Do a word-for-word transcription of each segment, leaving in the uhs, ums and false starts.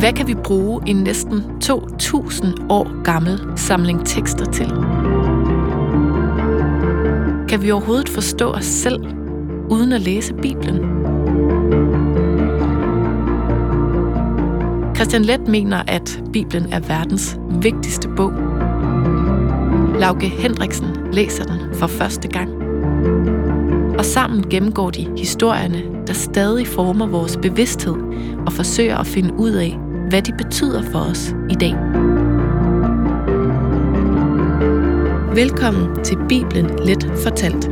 Hvad kan vi bruge en næsten to tusind år gammel samling tekster til? Kan vi overhovedet forstå os selv, uden at læse Bibelen? Christian Leth mener, at Bibelen er verdens vigtigste bog. Lauke Hendriksen læser den for første gang. Og sammen gennemgår de historierne, der stadig former vores bevidsthed og forsøger at finde ud af, hvad de betyder for os i dag. Velkommen til Bibelen Let fortalt.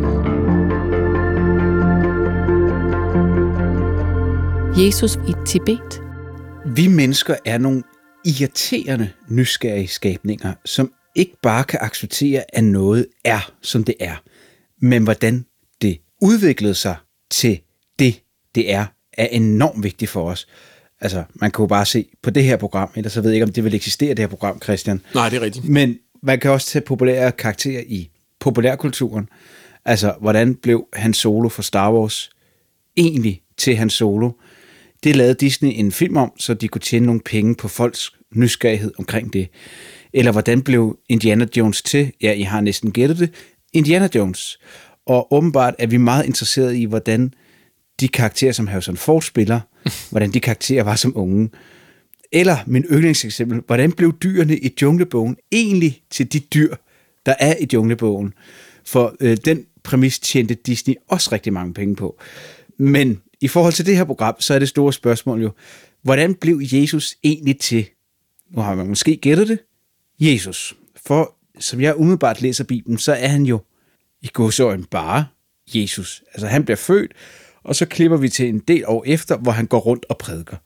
Jesus i Tibet. Vi mennesker er nogle irriterende nysgerrige skabninger, som ikke bare kan acceptere, at noget er, som det er, men hvordan det udviklede sig til det, det er, er enormt vigtigt for os. Altså, man kan jo bare se på det her program, ellers så ved jeg ikke, om det vil eksistere, det her program, Christian. Nej, det er rigtigt. Men man kan også tage populære karakterer i populærkulturen. Altså, hvordan blev Han Solo for Star Wars egentlig til Han Solo? Det lavede Disney en film om, så de kunne tjene nogle penge på folks nysgerrighed omkring det. Eller hvordan blev Indiana Jones til? Ja, I har næsten gættet det. Indiana Jones. Og åbenbart er vi meget interesserede i, hvordan de karakterer, som Harrison Ford spiller, hvordan de karakterer var som unge. Eller min yndlingseksempel, hvordan blev dyrene i Junglebogen egentlig til de dyr, der er i Junglebogen? For øh, den præmis tjente Disney også rigtig mange penge på. Men i forhold til det her program, så er det store spørgsmål jo, hvordan blev Jesus egentlig til? Nu har man måske gættet det. Jesus. For som jeg umiddelbart læser Bibelen, så er han jo i gåseøjne bare Jesus. Altså han bliver født, og så klipper vi til en del år efter, hvor han går rundt og prædiker.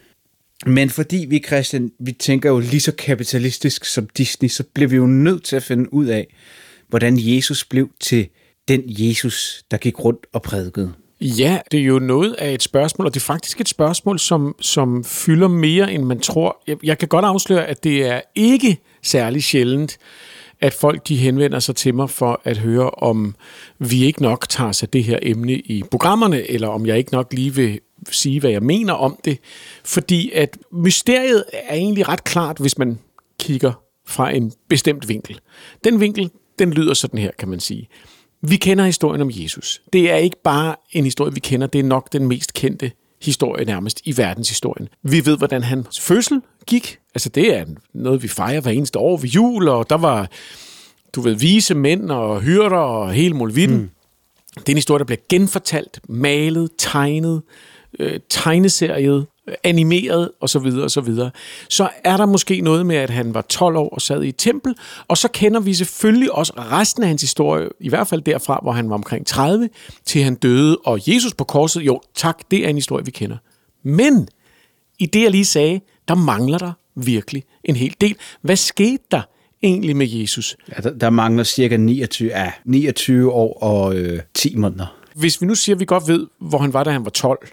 Men fordi vi, Christian, vi tænker jo lige så kapitalistisk som Disney, så bliver vi jo nødt til at finde ud af, hvordan Jesus blev til den Jesus, der gik rundt og prædikede. Ja, det er jo noget af et spørgsmål, og det er faktisk et spørgsmål, som, som fylder mere, end man tror. Jeg, jeg kan godt afsløre, at det er ikke særlig sjældent, at folk de henvender sig til mig for at høre, om vi ikke nok tager sig det her emne i programmerne, eller om jeg ikke nok lige vil sige, hvad jeg mener om det. Fordi at mysteriet er egentlig ret klart, hvis man kigger fra en bestemt vinkel. Den vinkel, den lyder sådan her, kan man sige. Vi kender historien om Jesus. Det er ikke bare en historie, vi kender. Det er nok den mest kendte historie nærmest i verdenshistorien. Vi ved, hvordan hans fødsel gik. Altså, det er noget, vi fejrer hver eneste år ved jul, og der var, du ved, vise mænd og hyrder og hele muligheden. Mm. Det er en historie, der bliver genfortalt, malet, tegnet, øh, tegneseriet, animeret osv. osv. Så er der måske noget med, at han var tolv år og sad i et tempel, og så kender vi selvfølgelig også resten af hans historie, i hvert fald derfra, hvor han var omkring tredive, til han døde, og Jesus på korset, jo tak, det er en historie, vi kender. Men i det, jeg lige sagde, der mangler der virkelig en hel del. Hvad skete der egentlig med Jesus? Ja, der, der mangler cirka niogtyve, ja, niogtyve år og øh, ti måneder. Hvis vi nu siger, at vi godt ved, hvor han var, da han var tolv,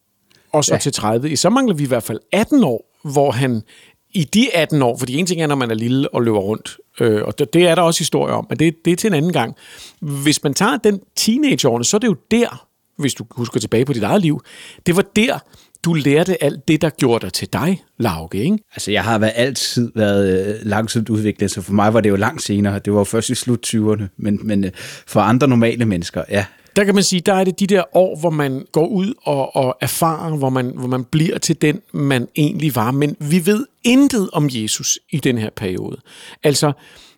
og så ja. til tredive, så mangler vi i hvert fald atten år, hvor han i de atten år, fordi en ting er, når man er lille og løber rundt, øh, og det, det er der også historie om, men det, det er til en anden gang. Hvis man tager den teenageårene, så er det jo der, hvis du husker tilbage på dit eget liv, det var der, du lærte alt det, der gjorde dig til dig, Lauke, ikke? Altså, jeg har været, altid været øh, langsomt udviklet, så for mig var det jo langt senere. Det var jo først i slut tyverne, men, men øh, for andre normale mennesker, ja. Der kan man sige, der er det de der år, hvor man går ud og, og erfarer, hvor man, hvor man bliver til den, man egentlig var. Men vi ved intet om Jesus i den her periode. Altså,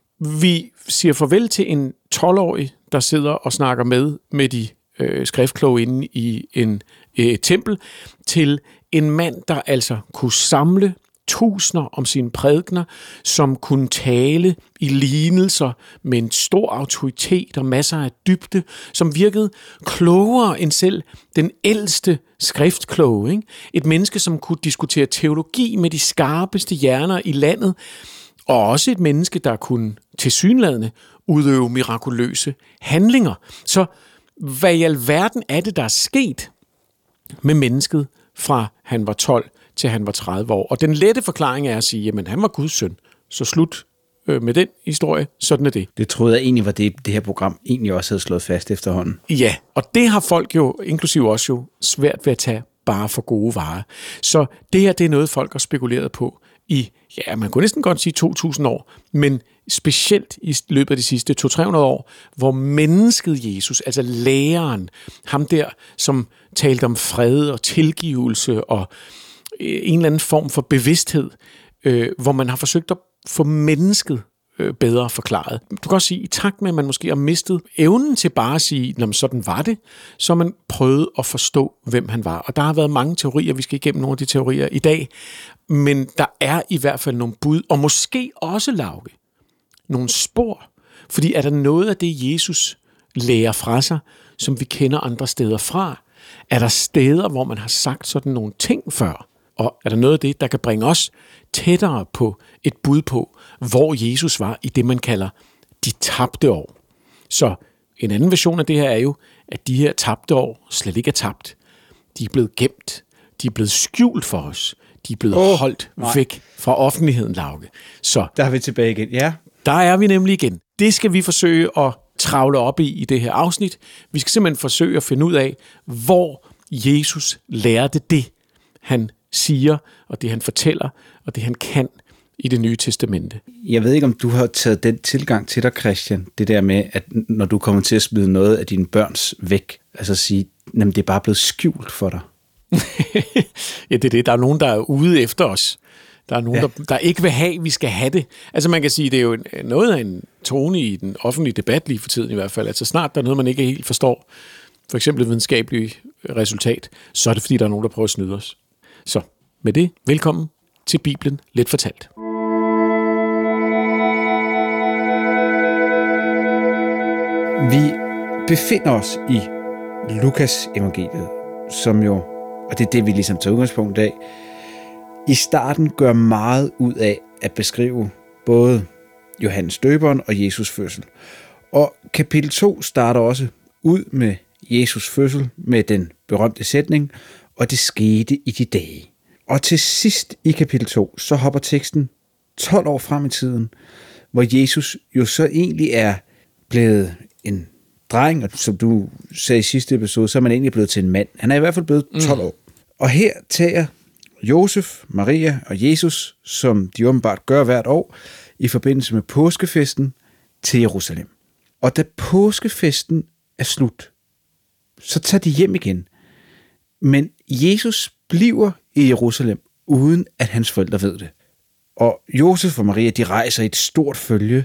vi siger farvel til en tolv-årig, der sidder og snakker med med de øh, skriftkloge inde i en øh, tempel, til en mand, der altså kunne samle tusinder om sine prædikener, som kunne tale i lignelser med en stor autoritet og masser af dybde, som virkede klogere end selv den ældste skriftkloge. Ikke? Et menneske, som kunne diskutere teologi med de skarpeste hjerner i landet, og også et menneske, der kunne tilsyneladende udøve mirakuløse handlinger. Så hvad i alverden er det, der er sket med mennesket, fra han var tolv til han var tredive år? Og den lette forklaring er at sige, jamen han var Guds søn, så slut øh, med den historie, sådan er det. Det troede jeg egentlig var det, det her program egentlig også havde slået fast efterhånden. Ja, og det har folk jo, inklusive også jo, svært ved at tage bare for gode varer. Så det her, det er noget, folk har spekuleret på i, ja, man kunne næsten godt sige to tusind år, men specielt i løbet af de sidste to til tre hundrede år, hvor mennesket Jesus, altså læreren, ham der, som talte om fred og tilgivelse og en eller anden form for bevidsthed, øh, hvor man har forsøgt at få mennesket øh, bedre forklaret. Du kan også sige, i takt med, at man måske har mistet evnen til bare at sige, jamen sådan var det, så man prøvet at forstå, hvem han var. Og der har været mange teorier, vi skal igennem nogle af de teorier i dag, men der er i hvert fald nogle bud, og måske også, Lauke, nogle spor. Fordi er der noget af det, Jesus lærer fra sig, som vi kender andre steder fra? Er der steder, hvor man har sagt sådan nogle ting før? Og er der noget af det, der kan bringe os tættere på et bud på, hvor Jesus var i det, man kalder de tabte år? Så en anden version af det her er jo, at de her tabte år slet ikke er tabt. De er blevet gemt. De er blevet skjult for os. De er blevet oh, holdt nej. væk fra offentligheden, Lauke. Så der er vi tilbage igen, ja. Der er vi nemlig igen. Det skal vi forsøge at travle op i i det her afsnit. Vi skal simpelthen forsøge at finde ud af, hvor Jesus lærte det, han siger, og det han fortæller, og det han kan i Det Nye Testamente. Jeg ved ikke, om du har taget den tilgang til dig, Christian, det der med, at når du kommer til at smide noget af dine børns væk, altså sige, jamen det er bare blevet skjult for dig. Ja, det er det. Der er nogen, der er ude efter os. Der er nogen, ja. der, der ikke vil have, at vi skal have det. Altså man kan sige, det er jo noget af en tone i den offentlige debat lige for tiden i hvert fald. Altså snart der er noget, man ikke helt forstår, for eksempel et videnskabeligt resultat, så er det fordi, der er nogen, der prøver at snyde os. Så med det, velkommen til Bibelen Let Fortalt. Vi befinder os i Lukas evangeliet, som jo, og det er det, vi ligesom tager udgangspunkt af, i starten gør meget ud af at beskrive både Johannes Døberen og Jesus fødsel. Og kapitel to starter også ud med Jesus fødsel med den berømte sætning, og det skete i de dage. Og til sidst i kapitel to, så hopper teksten tolv år frem i tiden, hvor Jesus jo så egentlig er blevet en dreng, og som du sagde i sidste episode, så er man egentlig blevet til en mand. Han er i hvert fald blevet tolv år. Mm. Og her tager Josef, Maria og Jesus, som de åbenbart gør hvert år, i forbindelse med påskefesten til Jerusalem. Og da påskefesten er slut, så tager de hjem igen. Men Jesus bliver i Jerusalem, uden at hans forældre ved det. Og Josef og Maria, de rejser i et stort følge,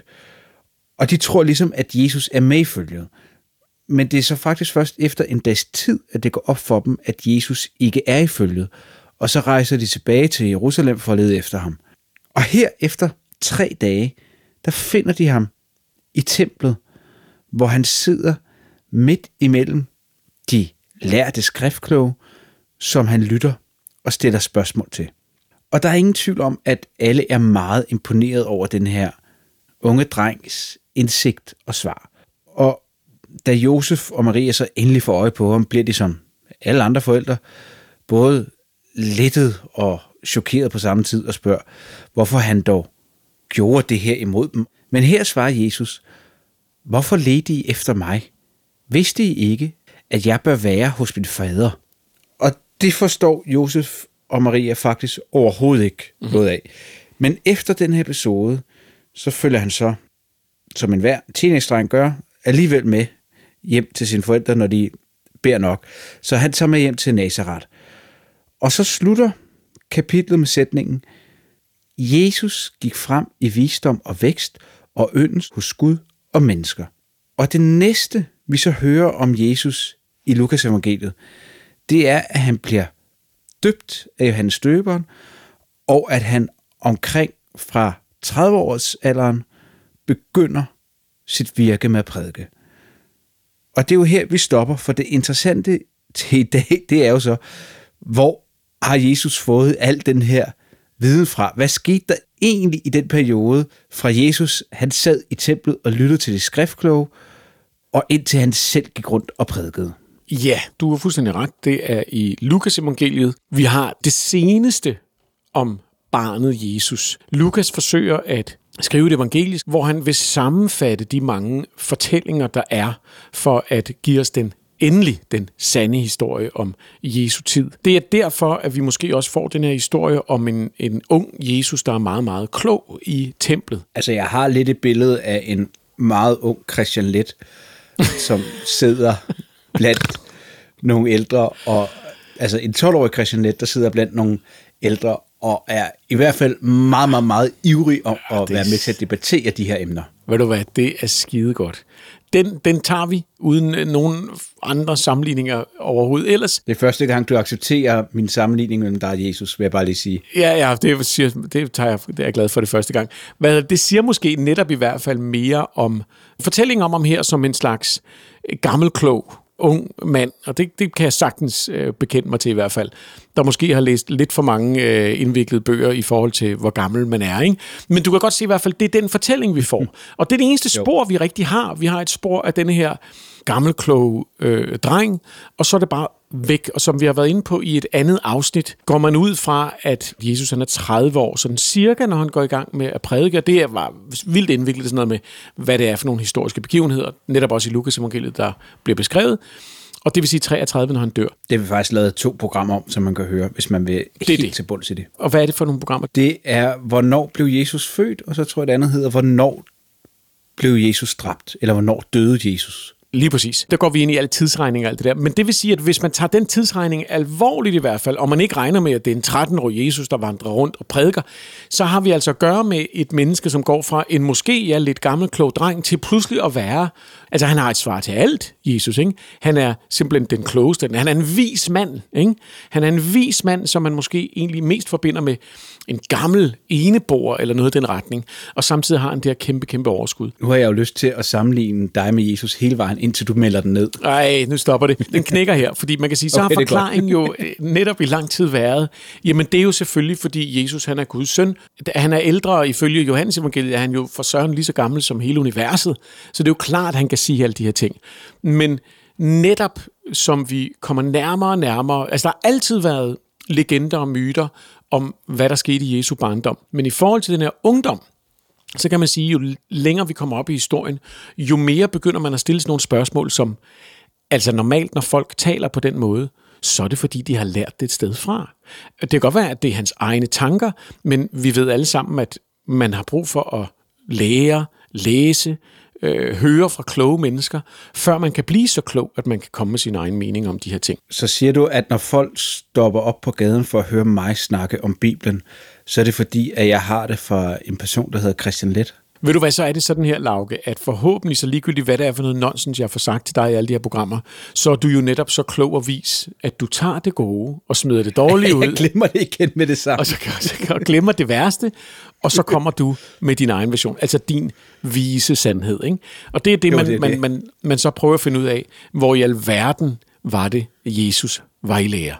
og de tror ligesom, at Jesus er med i følget. Men det er så faktisk først efter en dags tid, at det går op for dem, at Jesus ikke er i følget. Og så rejser de tilbage til Jerusalem for at lede efter ham. Og her efter tre dage, der finder de ham i templet, hvor han sidder midt imellem de lærte skriftkloge, som han lytter og stiller spørgsmål til. Og der er ingen tvivl om, at alle er meget imponeret over den her unge drengs indsigt og svar. Og da Josef og Maria så endelig får øje på ham, bliver de som alle andre forældre både lettet og chokeret på samme tid og spørger, hvorfor han dog gjorde det her imod dem. Men her svarer Jesus, hvorfor ledte I efter mig? Vidste I ikke, at jeg bør være hos min fader? Og det forstår Josef og Maria faktisk overhovedet ikke noget af. Men efter den her episode, så følger han så, som enhver teenage-dreng gør, alligevel med hjem til sine forældre, når de beder nok. Så han tager med hjem til Nazaret. Og så slutter kapitlet med sætningen, Jesus gik frem i visdom og vækst og yndest hos Gud og mennesker. Og det næste, vi så hører om Jesus i Lukas evangeliet, det er, at han bliver døbt af Johannes Døberen, og at han omkring fra tredive års alderen begynder sit virke med at prædike. Og det er jo her, vi stopper, for det interessante til i dag, det er jo så, hvor har Jesus fået al den her viden fra? Hvad skete der egentlig i den periode, fra Jesus, han sad i templet og lyttede til de skriftkloge, og indtil han selv gik rundt og prædikede? Ja, du har fuldstændig ret. Det er i Lukas evangeliet. Vi har det seneste om barnet Jesus. Lukas forsøger at skrive et evangelisk, hvor han vil sammenfatte de mange fortællinger, der er, for at give os den endelig den sande historie om Jesu tid. Det er derfor, at vi måske også får den her historie om en, en ung Jesus, der er meget, meget klog i templet. Altså, jeg har lidt et billede af en meget ung Christian Leth, som sidder blandt nogle ældre, og altså en tolv-årig Christian Leth, der sidder blandt nogle ældre, og er i hvert fald meget, meget, meget ivrig om at ja, være med til at debattere de her emner. Ved du hvad, det er skide godt. Den, den tager vi uden nogen andre sammenligninger overhovedet ellers. Det er første gang, du accepterer min sammenligning mellem dig og Jesus, vil jeg bare lige sige. Ja, ja, det, siger, det, tager jeg, det er jeg glad for det første gang. Hvad, det siger måske netop i hvert fald mere om fortællingen om ham her som en slags gammelklog ung mand, og det, det kan jeg sagtens øh, bekende mig til i hvert fald, der måske har læst lidt for mange øh, indviklede bøger i forhold til, hvor gammel man er, ikke? Men du kan godt se i hvert fald, det er den fortælling, vi får. Og det er det eneste spor, vi rigtig har. Vi har et spor af denne her gammelkloge øh, dreng, og så er det bare væk. Og som vi har været inde på i et andet afsnit, går man ud fra, at Jesus han er tredive år, sådan cirka, når han går i gang med at prædike. Det var vildt indviklet sådan noget med, hvad det er for nogle historiske begivenheder, netop også i Lukas evangeliet, der bliver beskrevet. Og det vil sige treogtredive, når han dør. Det har vi faktisk lavet to programmer om, som man kan høre, hvis man vil det helt det. til bunds i det. Og hvad er det for nogle programmer? Det er, hvornår blev Jesus født, og så tror jeg, det andet hedder, hvornår blev Jesus dræbt, eller hvornår døde Jesus. Lige præcis. Der går vi ind i alle tidsregninger og alt det der. Men det vil sige, at hvis man tager den tidsregning alvorligt i hvert fald, og man ikke regner med, at det er en tretten-årig Jesus, der vandrer rundt og prædiker, så har vi altså at gøre med et menneske, som går fra en måske ja, lidt gammel, klog dreng, til pludselig at være... Altså, han har et svar til alt, Jesus, ikke? Han er simpelthen den klogeste. Han er en vis mand, ikke? Han er en vis mand, som man måske egentlig mest forbinder med en gammel eneboer eller noget i den retning. Og samtidig har han det her kæmpe, kæmpe overskud. Nu har jeg jo lyst til at sammenligne dig med Jesus hele vejen, indtil du melder den ned. Nej, nu stopper det. Den knækker her, fordi man kan sige, så okay, har forklaringen jo netop i lang tid været, jamen det er jo selvfølgelig, fordi Jesus han er Guds søn. Han er ældre, og ifølge Johannes evangeliet er han jo for søren lige så gammel som hele universet. Så det er jo klart, at han kan sige alle de her ting. Men netop som vi kommer nærmere og nærmere, altså der har altid været legender og myter om, hvad der skete i Jesu barndom. Men i forhold til den her ungdom, så kan man sige, jo længere vi kommer op i historien, jo mere begynder man at stille sådan nogle spørgsmål, som altså normalt, når folk taler på den måde, så er det fordi, de har lært det et sted fra. Det kan godt være, at det er hans egne tanker, men vi ved alle sammen, at man har brug for at lære, læse, øh, høre fra kloge mennesker, før man kan blive så klog, at man kan komme med sin egen mening om de her ting. Så siger du, at når folk stopper op på gaden for at høre mig snakke om Bibelen, så er det fordi, at jeg har det fra en person, der hedder Christian Leth? Ved du hvad, så er det sådan her, Lauke, at forhåbentlig så ligegyldigt, hvad det er for noget nonsens, jeg får sagt til dig i alle de her programmer, så er du jo netop så klog og vis, at du tager det gode og smider det dårlige ud. Jeg glemmer det igen med det samme. Og så, så, så glemmer det værste, og så kommer du med din egen version, altså din vise sandhed. Ikke? Og det er det, jo, man, det, er man, det. Man, man så prøver at finde ud af, hvor i alverden var det, Jesus var i lære.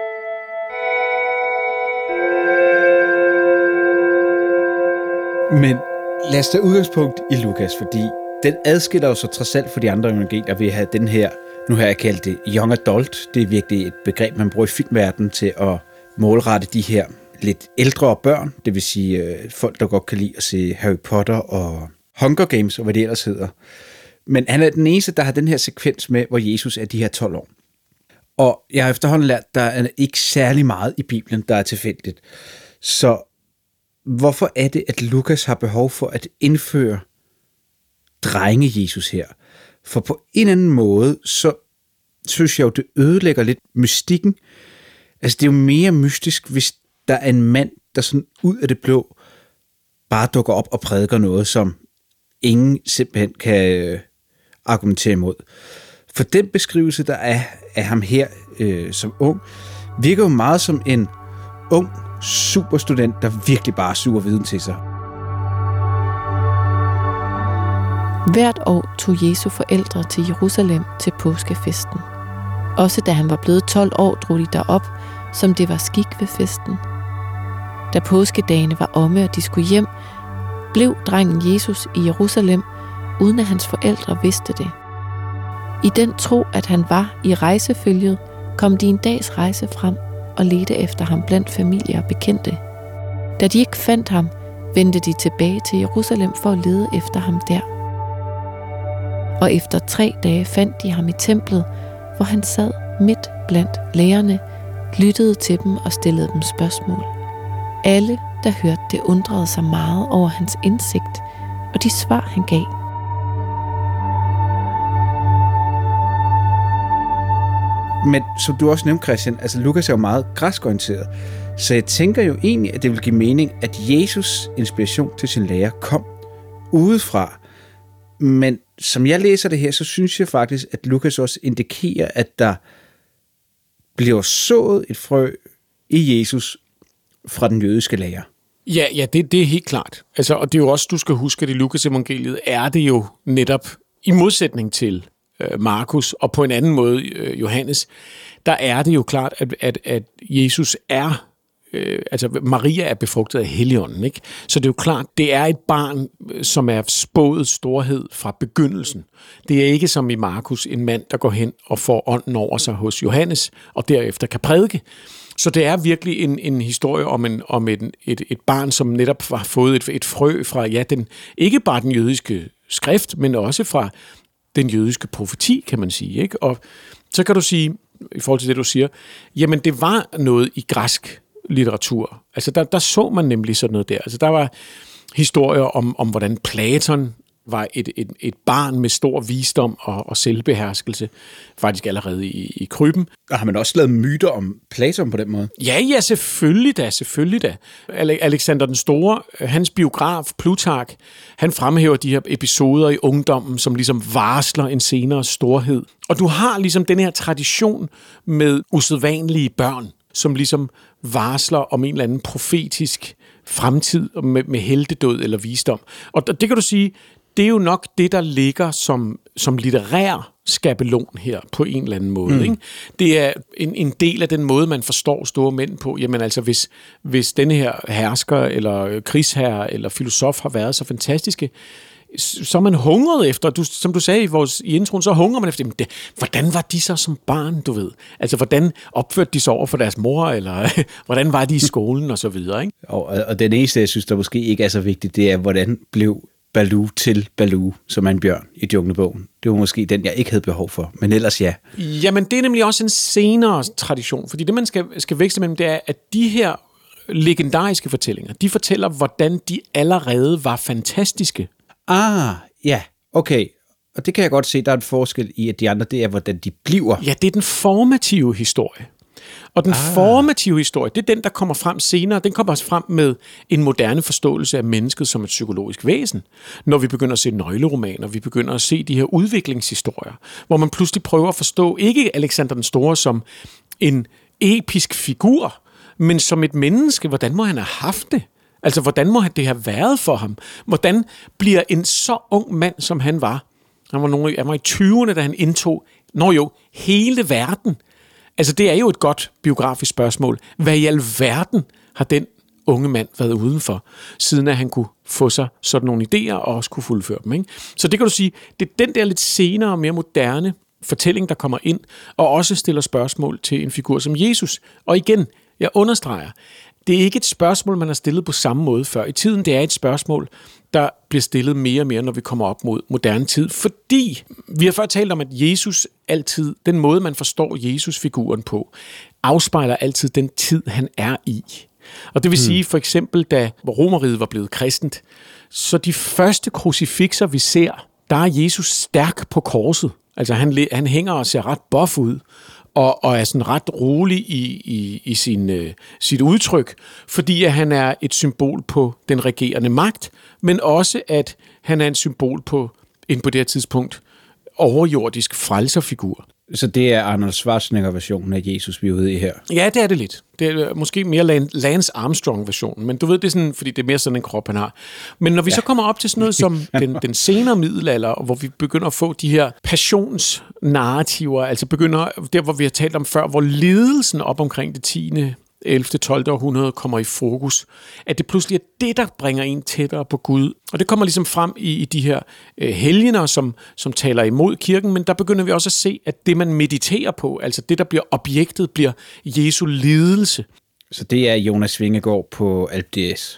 Men lad os tage udgangspunkt i Lukas, fordi den adskiller jo så trods alt for de andre evangelier ved at have den her, nu har jeg kaldt det young adult, det er virkelig et begreb, man bruger i filmverdenen til at målrette de her lidt ældre børn, det vil sige øh, folk, der godt kan lide at se Harry Potter og Hunger Games og hvad det ellers hedder. Men han er den eneste, der har den her sekvens med, hvor Jesus er de her tolv år. Og jeg har efterhånden lært, at der er ikke særlig meget i Bibelen, der er tilfældigt. Så hvorfor er det, at Lukas har behov for at indføre drenge-Jesus her? For på en eller anden måde, så synes jeg jo, det ødelægger lidt mystikken. Altså, det er jo mere mystisk, hvis der er en mand, der sådan ud af det blå bare dukker op og prædiker noget, som ingen simpelthen kan argumentere imod. For den beskrivelse, der er af ham her øh, som ung, virker jo meget som en ung superstudent, der virkelig bare suger viden til sig. Hvert år tog Jesu forældre til Jerusalem til påskefesten. Også da han var blevet tolv år, drog de derop, som det var skik ved festen. Da påskedagene var omme, og de skulle hjem, blev drengen Jesus i Jerusalem, uden at hans forældre vidste det. I den tro, at han var i rejsefølget, kom de en dags rejse frem og ledte efter ham blandt familier og bekendte. Da de ikke fandt ham, vendte de tilbage til Jerusalem for at lede efter ham der. Og efter tre dage fandt de ham i templet, hvor han sad midt blandt lærerne, lyttede til dem og stillede dem spørgsmål. Alle, der hørte det, undrede sig meget over hans indsigt og de svar, han gav. Men som du også nævnte, Christian, altså Lukas er jo meget græskorienteret. Så jeg tænker jo egentlig, at det vil give mening, at Jesus' inspiration til sin lærer kom udefra. Men som jeg læser det her, så synes jeg faktisk, at Lukas også indikerer, at der bliver sået et frø i Jesus fra den jødiske lærer. Ja, ja det, det er helt klart. Altså, og det er jo også, du skal huske, at i Lukas evangeliet er det jo netop i modsætning til øh, Markus, og på en anden måde øh, Johannes, der er det jo klart, at, at, at Jesus er, øh, altså Maria er befrugtet af Helligånden, ikke? Så det er jo klart, det er et barn, som er spået storhed fra begyndelsen. Det er ikke som i Markus, en mand, der går hen og får ånden over sig hos Johannes, og derefter kan prædike. Så det er virkelig en, en historie om, en, om en, et, et barn, som netop har fået et, et frø fra, ja, den, ikke bare den jødiske skrift, men også fra den jødiske profeti, kan man sige. Ikke? Og så kan du sige, i forhold til det, du siger, jamen det var noget i græsk litteratur. Altså der, der så man nemlig sådan noget der. Altså der var historier om, om hvordan Platon var et, et, et barn med stor visdom og, og selvbeherskelse, faktisk allerede i, i krybben. Og har man også lavet myter om Platon på den måde? Ja, ja, selvfølgelig da, selvfølgelig da. Alexander den Store, hans biograf Plutark, han fremhæver de her episoder i ungdommen, som ligesom varsler en senere storhed. Og du har ligesom den her tradition med usædvanlige børn, som ligesom varsler om en eller anden profetisk fremtid med, med heltedød eller visdom. Og det kan du sige, det er jo nok det, der ligger som, som litterær skabelon her på en eller anden måde. Mm. Ikke? Det er en, en del af den måde, man forstår store mænd på. Jamen altså, hvis, hvis denne her hersker, eller krigsherre, eller filosof har været så fantastiske, så er man hungret efter, du, som du sagde i, vores, i introen, så hungrer man efter, det, hvordan var de så som barn, du ved? Altså, hvordan opførte de sig over for deres mor, eller hvordan var de i skolen, og så videre, ikke? Og, og den eneste, jeg synes, der måske ikke er så vigtigt, det er, hvordan blev Baloo til Baloo, som er en bjørn i Junglebogen. Det var måske den, jeg ikke havde behov for, men ellers ja. Jamen, det er nemlig også en senere tradition, fordi det, man skal, skal veksle mellem, det er, at de her legendariske fortællinger, de fortæller, hvordan de allerede var fantastiske. Ah, ja, okay. Og det kan jeg godt se, der er en forskel i, at de andre, det er, hvordan de bliver. Ja, det er den formative historie. Og den ah. formative historie, det er den, der kommer frem senere. Den kommer også frem med en moderne forståelse af mennesket som et psykologisk væsen. Når vi begynder at se nøgleromaner, vi begynder at se de her udviklingshistorier, hvor man pludselig prøver at forstå ikke Alexander den Store som en episk figur, men som et menneske. Hvordan må han have haft det? Altså, hvordan må det have været for ham? Hvordan bliver en så ung mand, som han var? Han var, nogle, han var i tyverne, da han indtog, når jo, hele verden. Altså, det er jo et godt biografisk spørgsmål. Hvad i alverden har den unge mand været udenfor, siden at han kunne få sig sådan nogle idéer og også kunne fuldføre dem, ikke? Så det kan du sige, det er den der lidt senere, mere moderne fortælling, der kommer ind, og også stiller spørgsmål til en figur som Jesus. Og igen, jeg understreger, det er ikke et spørgsmål, man har stillet på samme måde før i tiden. Det er et spørgsmål, der bliver stillet mere og mere, når vi kommer op mod moderne tid. Fordi vi har før talt om, at Jesus altid, den måde, man forstår Jesus-figuren på, afspejler altid den tid, han er i. Og det vil hmm. sige, for eksempel, da Romerriget var blevet kristent, så de første krucifixer, vi ser, der er Jesus stærk på korset. Altså, han, han hænger og ser ret buff ud. Og, og er sådan ret rolig i, i, i sin, øh, sit udtryk, fordi at han er et symbol på den regerende magt, men også at han er en symbol på en på det her tidspunkt overjordisk frelserfigur. Så det er Arnold Schwarzenegger-versionen af Jesus, vi er ude i her? Ja, det er det lidt. Det er måske mere Lance Armstrong-versionen, men du ved, det er sådan, fordi det er mere sådan en krop, han har. Men når vi ja. så kommer op til sådan noget som den, den senere middelalder, hvor vi begynder at få de her passionsnarrativer, altså begynder der, hvor vi har talt om før, hvor lidelsen op omkring det tiende ellevte tolvte århundrede kommer i fokus, at det pludselig er det, der bringer en tættere på Gud. Og det kommer ligesom frem i, i de her øh, helgener, som, som taler imod kirken, men der begynder vi også at se, at det, man mediterer på, altså det, der bliver objektet, bliver Jesu lidelse. Så det er Jonas Vingegaard på Alpe d'Huez?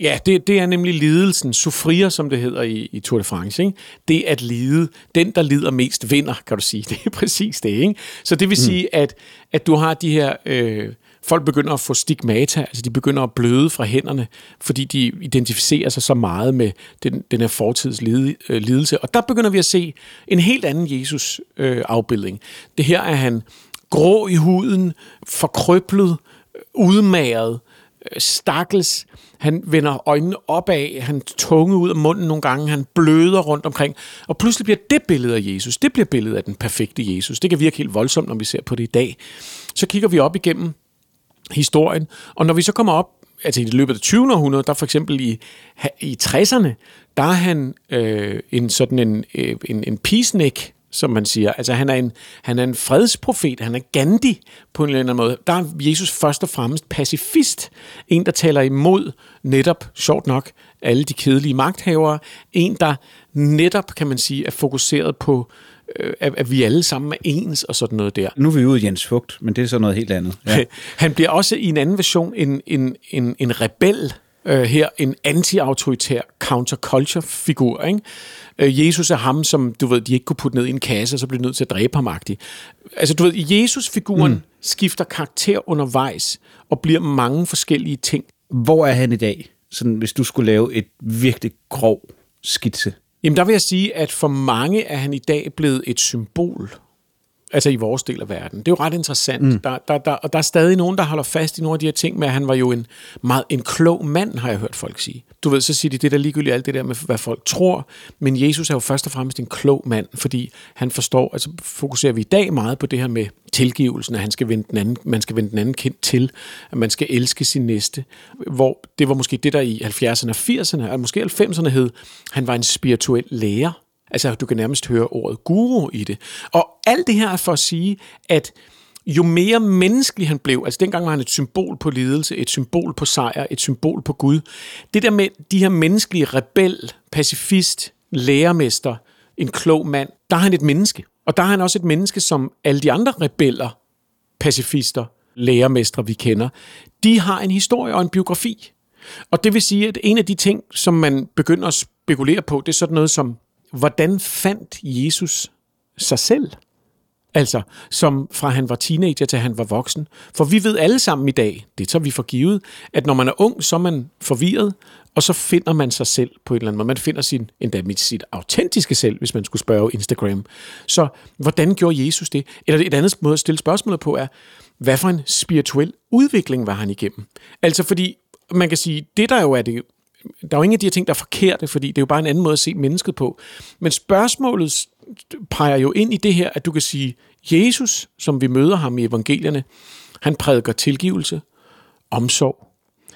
Ja, det, det er nemlig lidelsen, souffrir, som det hedder i, i Tour de France. Ikke? Det at lide, den der lider mest vinder, kan du sige. Det er præcis det. Ikke? Så det vil mm. sige, at, at du har de her... Øh, folk begynder at få stigmata, altså de begynder at bløde fra hænderne, fordi de identificerer sig så meget med den, den her fortids lidelse. Og der begynder vi at se en helt anden Jesus-afbildning. Det her er han grå i huden, forkrøblet, udmagret, stakkels. Han vender øjnene opad, han tunge ud af munden nogle gange, han bløder rundt omkring. Og pludselig bliver det billede af Jesus, det bliver billedet af den perfekte Jesus. Det kan virke helt voldsomt, når vi ser på det i dag. Så kigger vi op igennem historien, og når vi så kommer op, altså i løbet af tyvende århundrede, der for eksempel i, i tresserne, der er han øh, en sådan en, en, en peacenik, som man siger. Altså han er, en, han er en fredsprofet, han er Gandhi på en eller anden måde. Der er Jesus først og fremmest pacifist, en der taler imod netop, sjovt nok, alle de kedelige magthavere, en der netop, kan man sige, er fokuseret på At, at vi alle sammen er ens og sådan noget der. Nu er vi ude i Jens Fugt, men det er så noget helt andet. Ja. Han bliver også i en anden version en, en, en, en rebel øh, her, en anti-autoritær counterculture-figur. Ikke? Øh, Jesus er ham, som du ved, de ikke kunne putte ned i en kasse, og så blev nødt til at dræbe ham -agtigt. Altså du ved, Jesus-figuren mm. skifter karakter undervejs og bliver mange forskellige ting. Hvor er han i dag? Sådan, hvis du skulle lave et virkelig grov skitse. Jamen der vil jeg sige, at for mange er han i dag blevet et symbol, altså i vores del af verden. Det er jo ret interessant. Mm. Der, der, der, og der er stadig nogen, der holder fast i nogle af de her ting med, at han var jo en meget en klog mand, har jeg hørt folk sige. Du ved, så siger de, det der ligegyldigt alt det der med, hvad folk tror, men Jesus er jo først og fremmest en klog mand, fordi han forstår, altså fokuserer vi i dag meget på det her med tilgivelsen, at han skal vende den anden, man skal vende den anden kind til, at man skal elske sin næste, hvor det var måske det, der i halvfjerdserne og firserne, og måske halvfemserne hed, han var en spirituel lærer. Altså, du kan nærmest høre ordet guru i det. Og alt det her er for at sige, at jo mere menneskelig han blev, altså dengang var han et symbol på lidelse, et symbol på sejr, et symbol på Gud. Det der med de her menneskelige rebel, pacifist, lærermester, en klog mand, der er han et menneske. Og der er han også et menneske, som alle de andre rebeller, pacifister, lærermestre, vi kender, de har en historie og en biografi. Og det vil sige, at en af de ting, som man begynder at spekulere på, det er sådan noget som, hvordan fandt Jesus sig selv? Altså, som fra han var teenager til han var voksen. For vi ved alle sammen i dag, det tager vi for givet, at når man er ung, så er man forvirret, og så finder man sig selv på en eller anden måde. Man finder sin, endda mit sit autentiske selv, hvis man skulle spørge Instagram. Så hvordan gjorde Jesus det? Eller et andet måde at stille spørgsmålet på er, hvad for en spirituel udvikling var han igennem? Altså fordi, man kan sige, det der jo er det, der er jo ingen af de her ting, der er forkerte, fordi det er jo bare en anden måde at se mennesket på. Men spørgsmålet peger jo ind i det her, at du kan sige, Jesus, som vi møder ham i evangelierne, han prædiker tilgivelse, omsorg,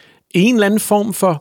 en eller anden form for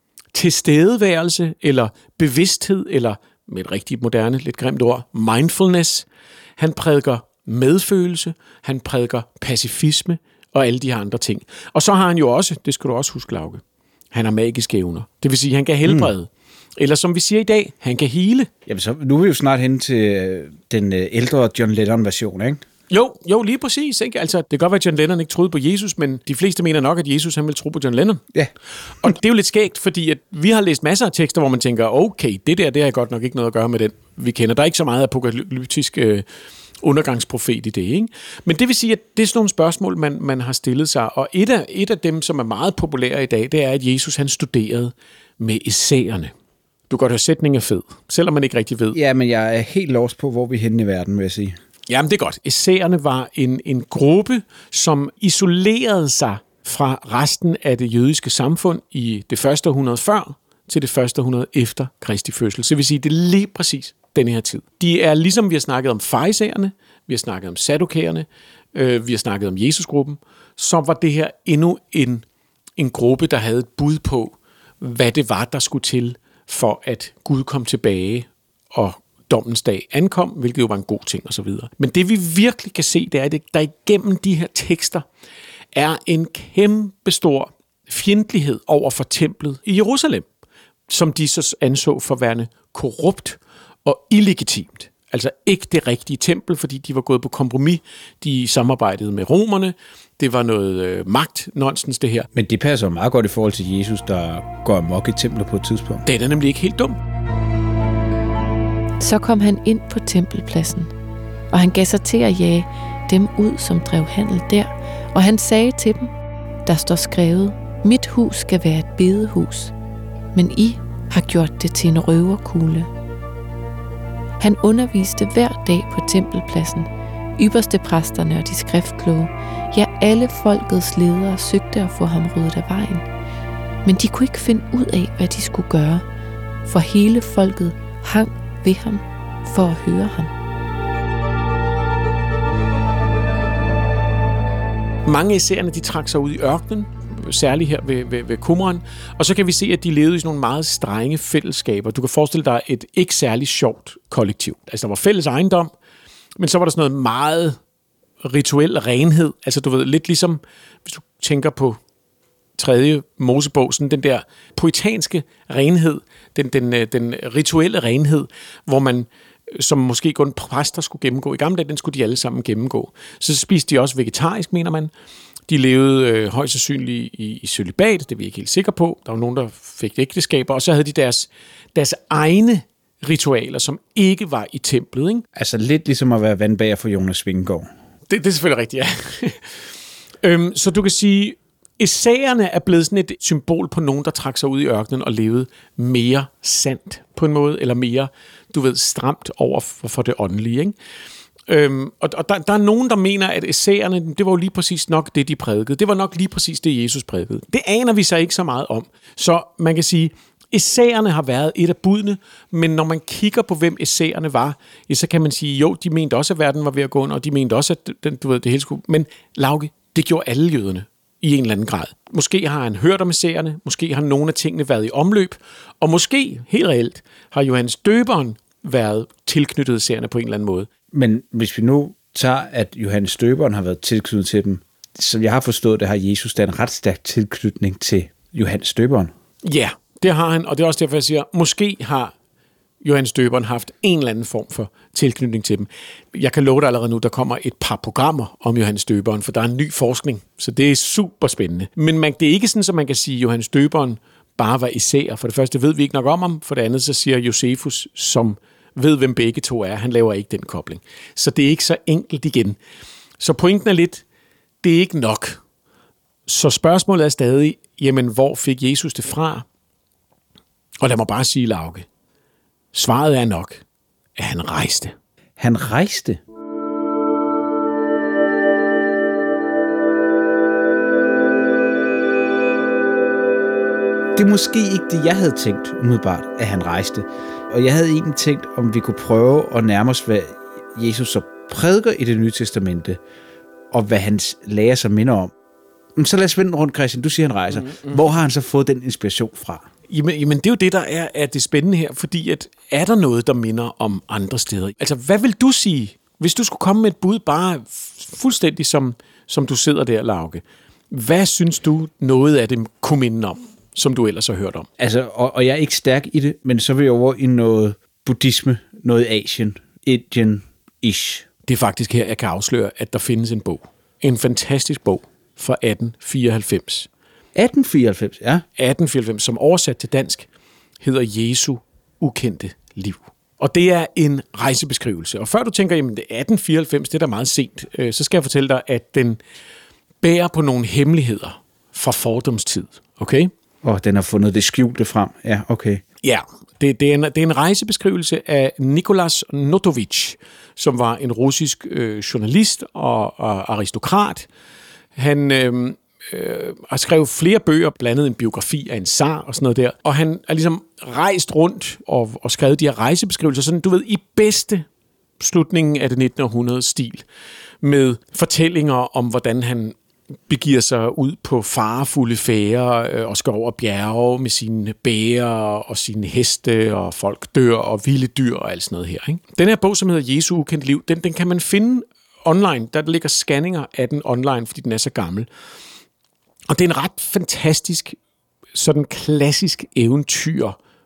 tilstedeværelse, eller bevidsthed, eller med et rigtig moderne, lidt grimt ord, mindfulness. Han prædiker medfølelse, han prædiker pacifisme, og alle de her andre ting. Og så har han jo også, det skal du også huske, Lauke, han har magiske evner. Det vil sige, at han kan helbrede. Mm. Eller som vi siger i dag, han kan hele. Jamen så, nu er vi jo snart hen til den ældre John Lennon-version, ikke? Jo, jo, lige præcis. Ikke? Altså, det kan godt være, at John Lennon ikke troede på Jesus, men de fleste mener nok, at Jesus han vil tro på John Lennon. Ja. Og det er jo lidt skægt, fordi at vi har læst masser af tekster, hvor man tænker, okay, det der, det har godt nok ikke noget at gøre med den, vi kender. Der er ikke så meget apokalyptisk øh, undergangsprofet i det, ikke? Men det vil sige, at det er sådan nogle spørgsmål, man, man har stillet sig. Og et af, et af dem, som er meget populære i dag, det er, at Jesus han studerede med essæerne. Du kan godt høre, sætningen er fed, selvom man ikke rigtig ved. Ja, men jeg er helt lost på, hvor vi er henne i verden, vil jeg sige. Jamen, det er godt. Essæerne var en, en gruppe, som isolerede sig fra resten af det jødiske samfund i det første århundrede før til det første århundrede efter Kristi fødsel. Så det vil sige, det er lige præcis denne her tid. De er ligesom vi har snakket om farisæerne, vi har snakket om saddukæerne, øh, vi har snakket om Jesusgruppen, så var det her endnu en, en gruppe, der havde et bud på, hvad det var, der skulle til for at Gud kom tilbage og dommens dag ankom, hvilket jo var en god ting og så videre. Men det vi virkelig kan se, det er, at der igennem de her tekster er en kæmpestor fjendtlighed over for templet i Jerusalem, som de så anså for værende korrupt og illegitimt. Altså ikke det rigtige tempel, fordi de var gået på kompromis. De samarbejdede med romerne. Det var noget øh, magt-nonsens, det her. Men det passer meget godt i forhold til Jesus, der går amok i templet på et tidspunkt. Det er nemlig ikke helt dumt. Så kom han ind på tempelpladsen, og han gav sig til at jage dem ud, som drev handel der. Og han sagde til dem, der står skrevet, mit hus skal være et bedehus, men I har gjort det til en røverkugle. Han underviste hver dag på tempelpladsen. Ypperste præsterne og de skriftkloge, ja, alle folkets ledere søgte at få ham ryddet af vejen. Men de kunne ikke finde ud af, hvad de skulle gøre, for hele folket hang ved ham for at høre ham. Mange af seerne, de trak sig ud i ørkenen, særligt her ved, ved, ved Qumran, og så kan vi se, at de levede i sådan nogle meget strenge fællesskaber. Du kan forestille dig et ikke særlig sjovt kollektiv. Altså, der var fælles ejendom, men så var der sådan noget meget rituel renhed. Altså, du ved, lidt ligesom, hvis du tænker på tredje Mosebog, sådan den der poetanske renhed, den, den, den rituelle renhed, hvor man, som måske kun præster skulle gennemgå. I gamle dage, den skulle de alle sammen gennemgå. Så spiste de også vegetarisk, mener man. De levede øh, højst sandsynligt i, i cølibat, det er vi ikke helt sikre på. Der var nogen, der fik ægteskaber, og så havde de deres, deres egne ritualer, som ikke var i templet. Ikke? Altså lidt ligesom at være vandbager for Jonas Vingegaard. Det, det er selvfølgelig rigtigt, ja. øhm, så du kan sige, essæerne er blevet sådan et symbol på nogen, der trak sig ud i ørkenen og levede mere sandt på en måde, eller mere, du ved, stramt over for, for det åndelige, ikke? Øhm, og og der, der er nogen, der mener, at essæerne, det var jo lige præcis nok det, de prædikede. Det var nok lige præcis det, Jesus prædikede. Det aner vi så ikke så meget om. Så man kan sige, essæerne har været et af budene, men når man kigger på, hvem essæerne var, ja, så kan man sige, jo, de mente også, at verden var ved at gå under, og de mente også, at den, du ved, det hele skulle... Men Lauke, det gjorde alle jøderne i en eller anden grad. Måske har han hørt om essæerne, måske har nogle af tingene været i omløb, og måske, helt reelt, har Johannes Døberen været tilknyttet essæerne på en eller anden måde. Men hvis vi nu tager, at Johannes Døberen har været tilknyttet til dem, som jeg har forstået, det har Jesus da en ret stærk tilknytning til Johannes Døberen. Ja, det har han, og det er også derfor, jeg siger, måske har Johannes Døberen haft en eller anden form for tilknytning til dem. Jeg kan love dig allerede nu, der kommer et par programmer om Johannes Døberen, for der er en ny forskning, så det er super spændende. Men man, det er ikke sådan, at man kan sige, at Johannes Døberen bare var essæer. For det første ved vi ikke nok om ham, for det andet så siger Josefus, som ved, hvem begge to er, han laver ikke den kobling. Så det er ikke så enkelt igen. Så pointen er lidt, det er ikke nok. Så spørgsmålet er stadig, jamen, hvor fik Jesus det fra? Og lad mig bare sige, Lauke, svaret er nok, at han rejste. Han rejste? Det er måske ikke det, jeg havde tænkt umiddelbart, at han rejste. Og jeg havde egentlig tænkt, om vi kunne prøve at nærme os, hvad Jesus så prædiker i Det Nye Testamente, og hvad hans lærer så minder om. Men så lad os vende rundt, Christian. Du siger, han rejser. Mm-hmm. Hvor har han så fået den inspiration fra? Jamen, jamen det er jo det, der er, er det spændende her, fordi at, er der noget, der minder om andre steder? Altså, hvad vil du sige, hvis du skulle komme med et bud, bare fuldstændig som, som du sidder der, Lauke? Hvad synes du, noget af det kunne minde om, som du ellers har hørt om? Altså, og, og jeg er ikke stærk i det, men så vil jeg over i noget buddhisme, noget Asien, Indien-ish. Det er faktisk her, jeg kan afsløre, at der findes en bog. En fantastisk bog fra atten fireoghalvfems. atten fireoghalvfems, ja. atten fireoghalvfems, som oversat til dansk, hedder Jesu ukendte liv. Og det er en rejsebeskrivelse. Og før du tænker, jamen det er atten fireoghalvfems, det er da meget sent, øh, så skal jeg fortælle dig, at den bærer på nogle hemmeligheder fra fordomstid. Okay? Og den har fundet det skjulte frem. Ja, okay. Ja, det, det, er, en, det er en rejsebeskrivelse af Nikolas Notovich, som var en russisk øh, journalist og, og aristokrat. Han øh, øh, har skrevet flere bøger, blandt andet en biografi af en zar og sådan noget der. Og han er ligesom rejst rundt og, og skrevet de her rejsebeskrivelser, sådan du ved, i bedste slutningen af det nittende århundredes stil, med fortællinger om, hvordan han begiver sig ud på farefulde færder og skal over bjerge med sine bæger og sine heste, og folk dør og vilde dyr og alt sådan noget her. Ikke? Den her bog, som hedder Jesu ukendte liv, den, den kan man finde online. Der ligger scanninger af den online, fordi den er så gammel. Og det er en ret fantastisk, sådan klassisk eventyr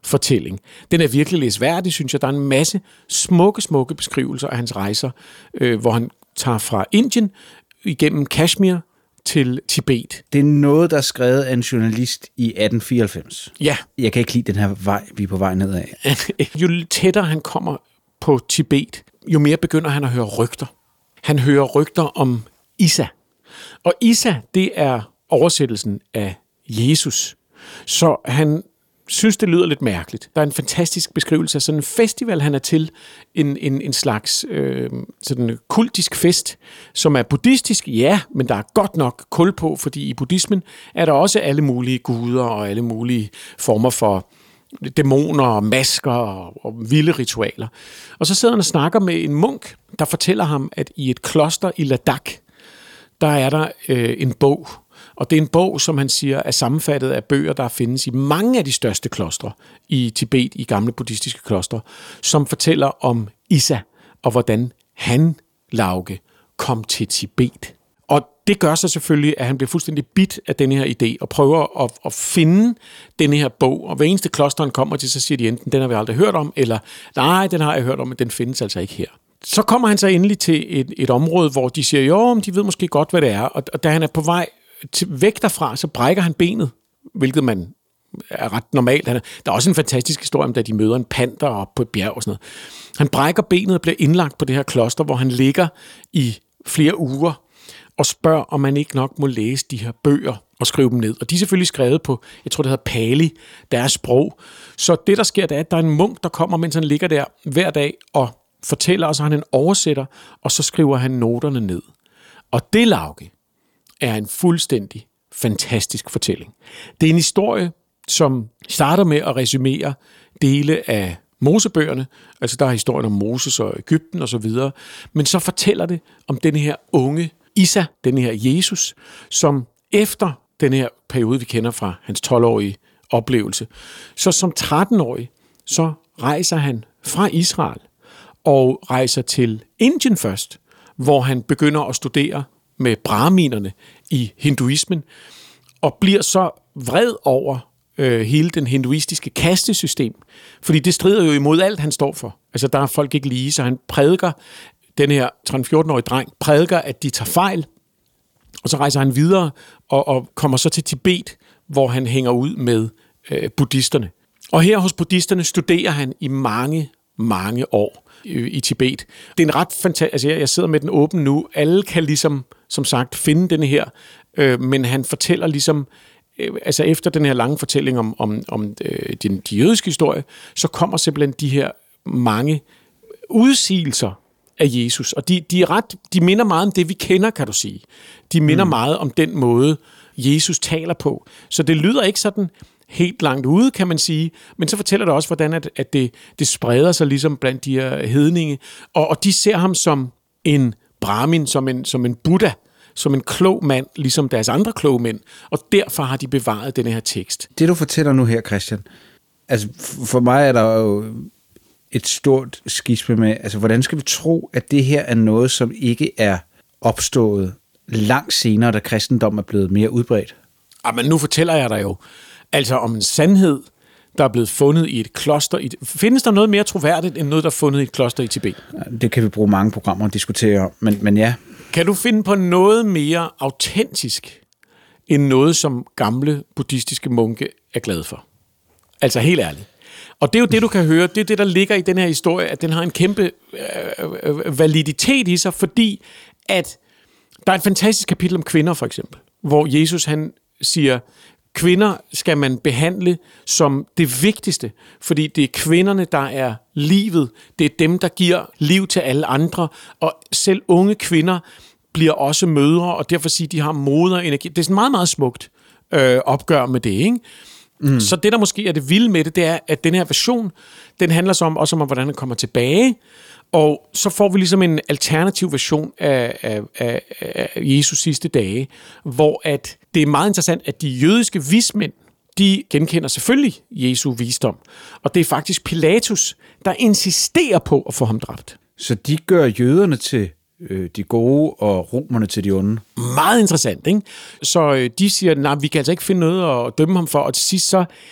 fortælling. Den er virkelig læsværdig, synes jeg. Der er en masse smukke, smukke beskrivelser af hans rejser, øh, hvor han tager fra Indien igennem Kashmir til Tibet. Det er noget, der er skrevet af en journalist i atten fireoghalvfems. Ja. Jeg kan ikke lide den her vej, vi er på vej nedad. Jo tættere han kommer på Tibet, jo mere begynder han at høre rygter. Han hører rygter om Isa. Og Isa, det er oversættelsen af Jesus. Så han synes, det lyder lidt mærkeligt. Der er en fantastisk beskrivelse af sådan en festival, han er til. En, en, en slags øh, sådan kultisk fest, som er buddhistisk, ja, men der er godt nok kul på, fordi i buddhismen er der også alle mulige guder og alle mulige former for dæmoner og masker og, og vilde ritualer. Og så sidder han og snakker med en munk, der fortæller ham, at i et kloster i Ladakh, der er der øh, en bog. Og det er en bog, som han siger, er sammenfattet af bøger, der findes i mange af de største klostre i Tibet, i gamle buddhistiske klostre, som fortæller om Isa, og hvordan han, Lauke, kom til Tibet. Og det gør så selvfølgelig, at han bliver fuldstændig bit af den her idé, og prøver at, at finde den her bog. Og hver eneste kloster, han kommer til, så siger de enten, den har vi aldrig hørt om, eller nej, den har jeg hørt om, men den findes altså ikke her. Så kommer han så endelig til et, et område, hvor de siger, jo, de ved måske godt, hvad det er. Og, og da han er på vej til, væk derfra, så brækker han benet, hvilket man er ret normalt. Han er, der er også en fantastisk historie om, da de møder en panter op på et bjerg og sådan noget. Han brækker benet og bliver indlagt på det her kloster, hvor han ligger i flere uger og spørger, om man ikke nok må læse de her bøger og skrive dem ned. Og de er selvfølgelig skrevet på, jeg tror det hedder Pali, deres sprog. Så det der sker, det er, at der er en munk, der kommer, mens han ligger der hver dag og fortæller, og så han en oversætter, og så skriver han noterne ned. Og det, Lauke, er en fuldstændig fantastisk fortælling. Det er en historie, som starter med at resumere dele af Mosebøgerne, altså der er historien om Moses og Egypten og så videre, men så fortæller det om den her unge Isa, den her Jesus, som efter den her periode, vi kender fra hans tolv-årige oplevelse, så som tretten-årig, så rejser han fra Israel og rejser til Indien først, hvor han begynder at studere med brahminerne i hinduismen, og bliver så vred over øh, hele den hinduistiske kastesystem, fordi det strider jo imod alt, han står for. Altså, der er folk ikke lige, så han prædiker, den her tretten-fjorten-årige dreng, prædiker, at de tager fejl, og så rejser han videre og, og kommer så til Tibet, hvor han hænger ud med øh, buddhisterne. Og her hos buddhisterne studerer han i mange, mange år i Tibet. Det er en ret fantastisk... Altså, jeg sidder med den åben nu. Alle kan ligesom, som sagt, finde denne her, øh, men han fortæller ligesom... Øh, altså, efter den her lange fortælling om, om, om øh, de, de jødiske historie, så kommer simpelthen de her mange udsigelser af Jesus. Og de, de er ret... De minder meget om det, vi kender, kan du sige. De minder mm. meget om den måde, Jesus taler på. Så det lyder ikke sådan... helt langt ude, kan man sige, men så fortæller det også, hvordan at, at det, det spreder sig ligesom blandt de her hedninge, og, og de ser ham som en brahmin, som en, som en buddha, som en klog mand, ligesom deres andre kloge mænd, og derfor har de bevaret den her tekst. Det du fortæller nu her, Christian, altså for mig er der jo et stort skisme med, altså hvordan skal vi tro, at det her er noget, som ikke er opstået langt senere, da kristendom er blevet mere udbredt? Ah, men nu fortæller jeg dig jo, altså om en sandhed, der er blevet fundet i et kloster. I, findes der noget mere troværdigt, end noget, der er fundet i et kloster i Tibet? Det kan vi bruge mange programmer at diskutere om, men, men ja. Kan du finde på noget mere autentisk, end noget, som gamle buddhistiske munke er glade for? Altså helt ærligt. Og det er jo det, du kan høre, det er det, der ligger i den her historie, at den har en kæmpe øh, validitet i sig, fordi at der er et fantastisk kapitel om kvinder, for eksempel, hvor Jesus han siger, kvinder skal man behandle som det vigtigste, fordi det er kvinderne, der er livet. Det er dem, der giver liv til alle andre, og selv unge kvinder bliver også mødre, og derfor siger de har moderenergi. Det er sådan meget, meget smukt øh, opgør med det, ikke? Mm. Så det, der måske er det vilde med det, det er, at den her version, den handler så om, også om, hvordan den kommer tilbage, og så får vi ligesom en alternativ version af, af, af, af Jesus sidste dage, hvor at det er meget interessant, at de jødiske vismænd, de genkender selvfølgelig Jesu visdom, og det er faktisk Pilatus, der insisterer på at få ham dræbt. Så de gør jøderne til øh, de gode, og romerne til de onde? Meget interessant, ikke? Så øh, de siger, nej, vi kan altså ikke finde noget at dømme ham for, og til sidst så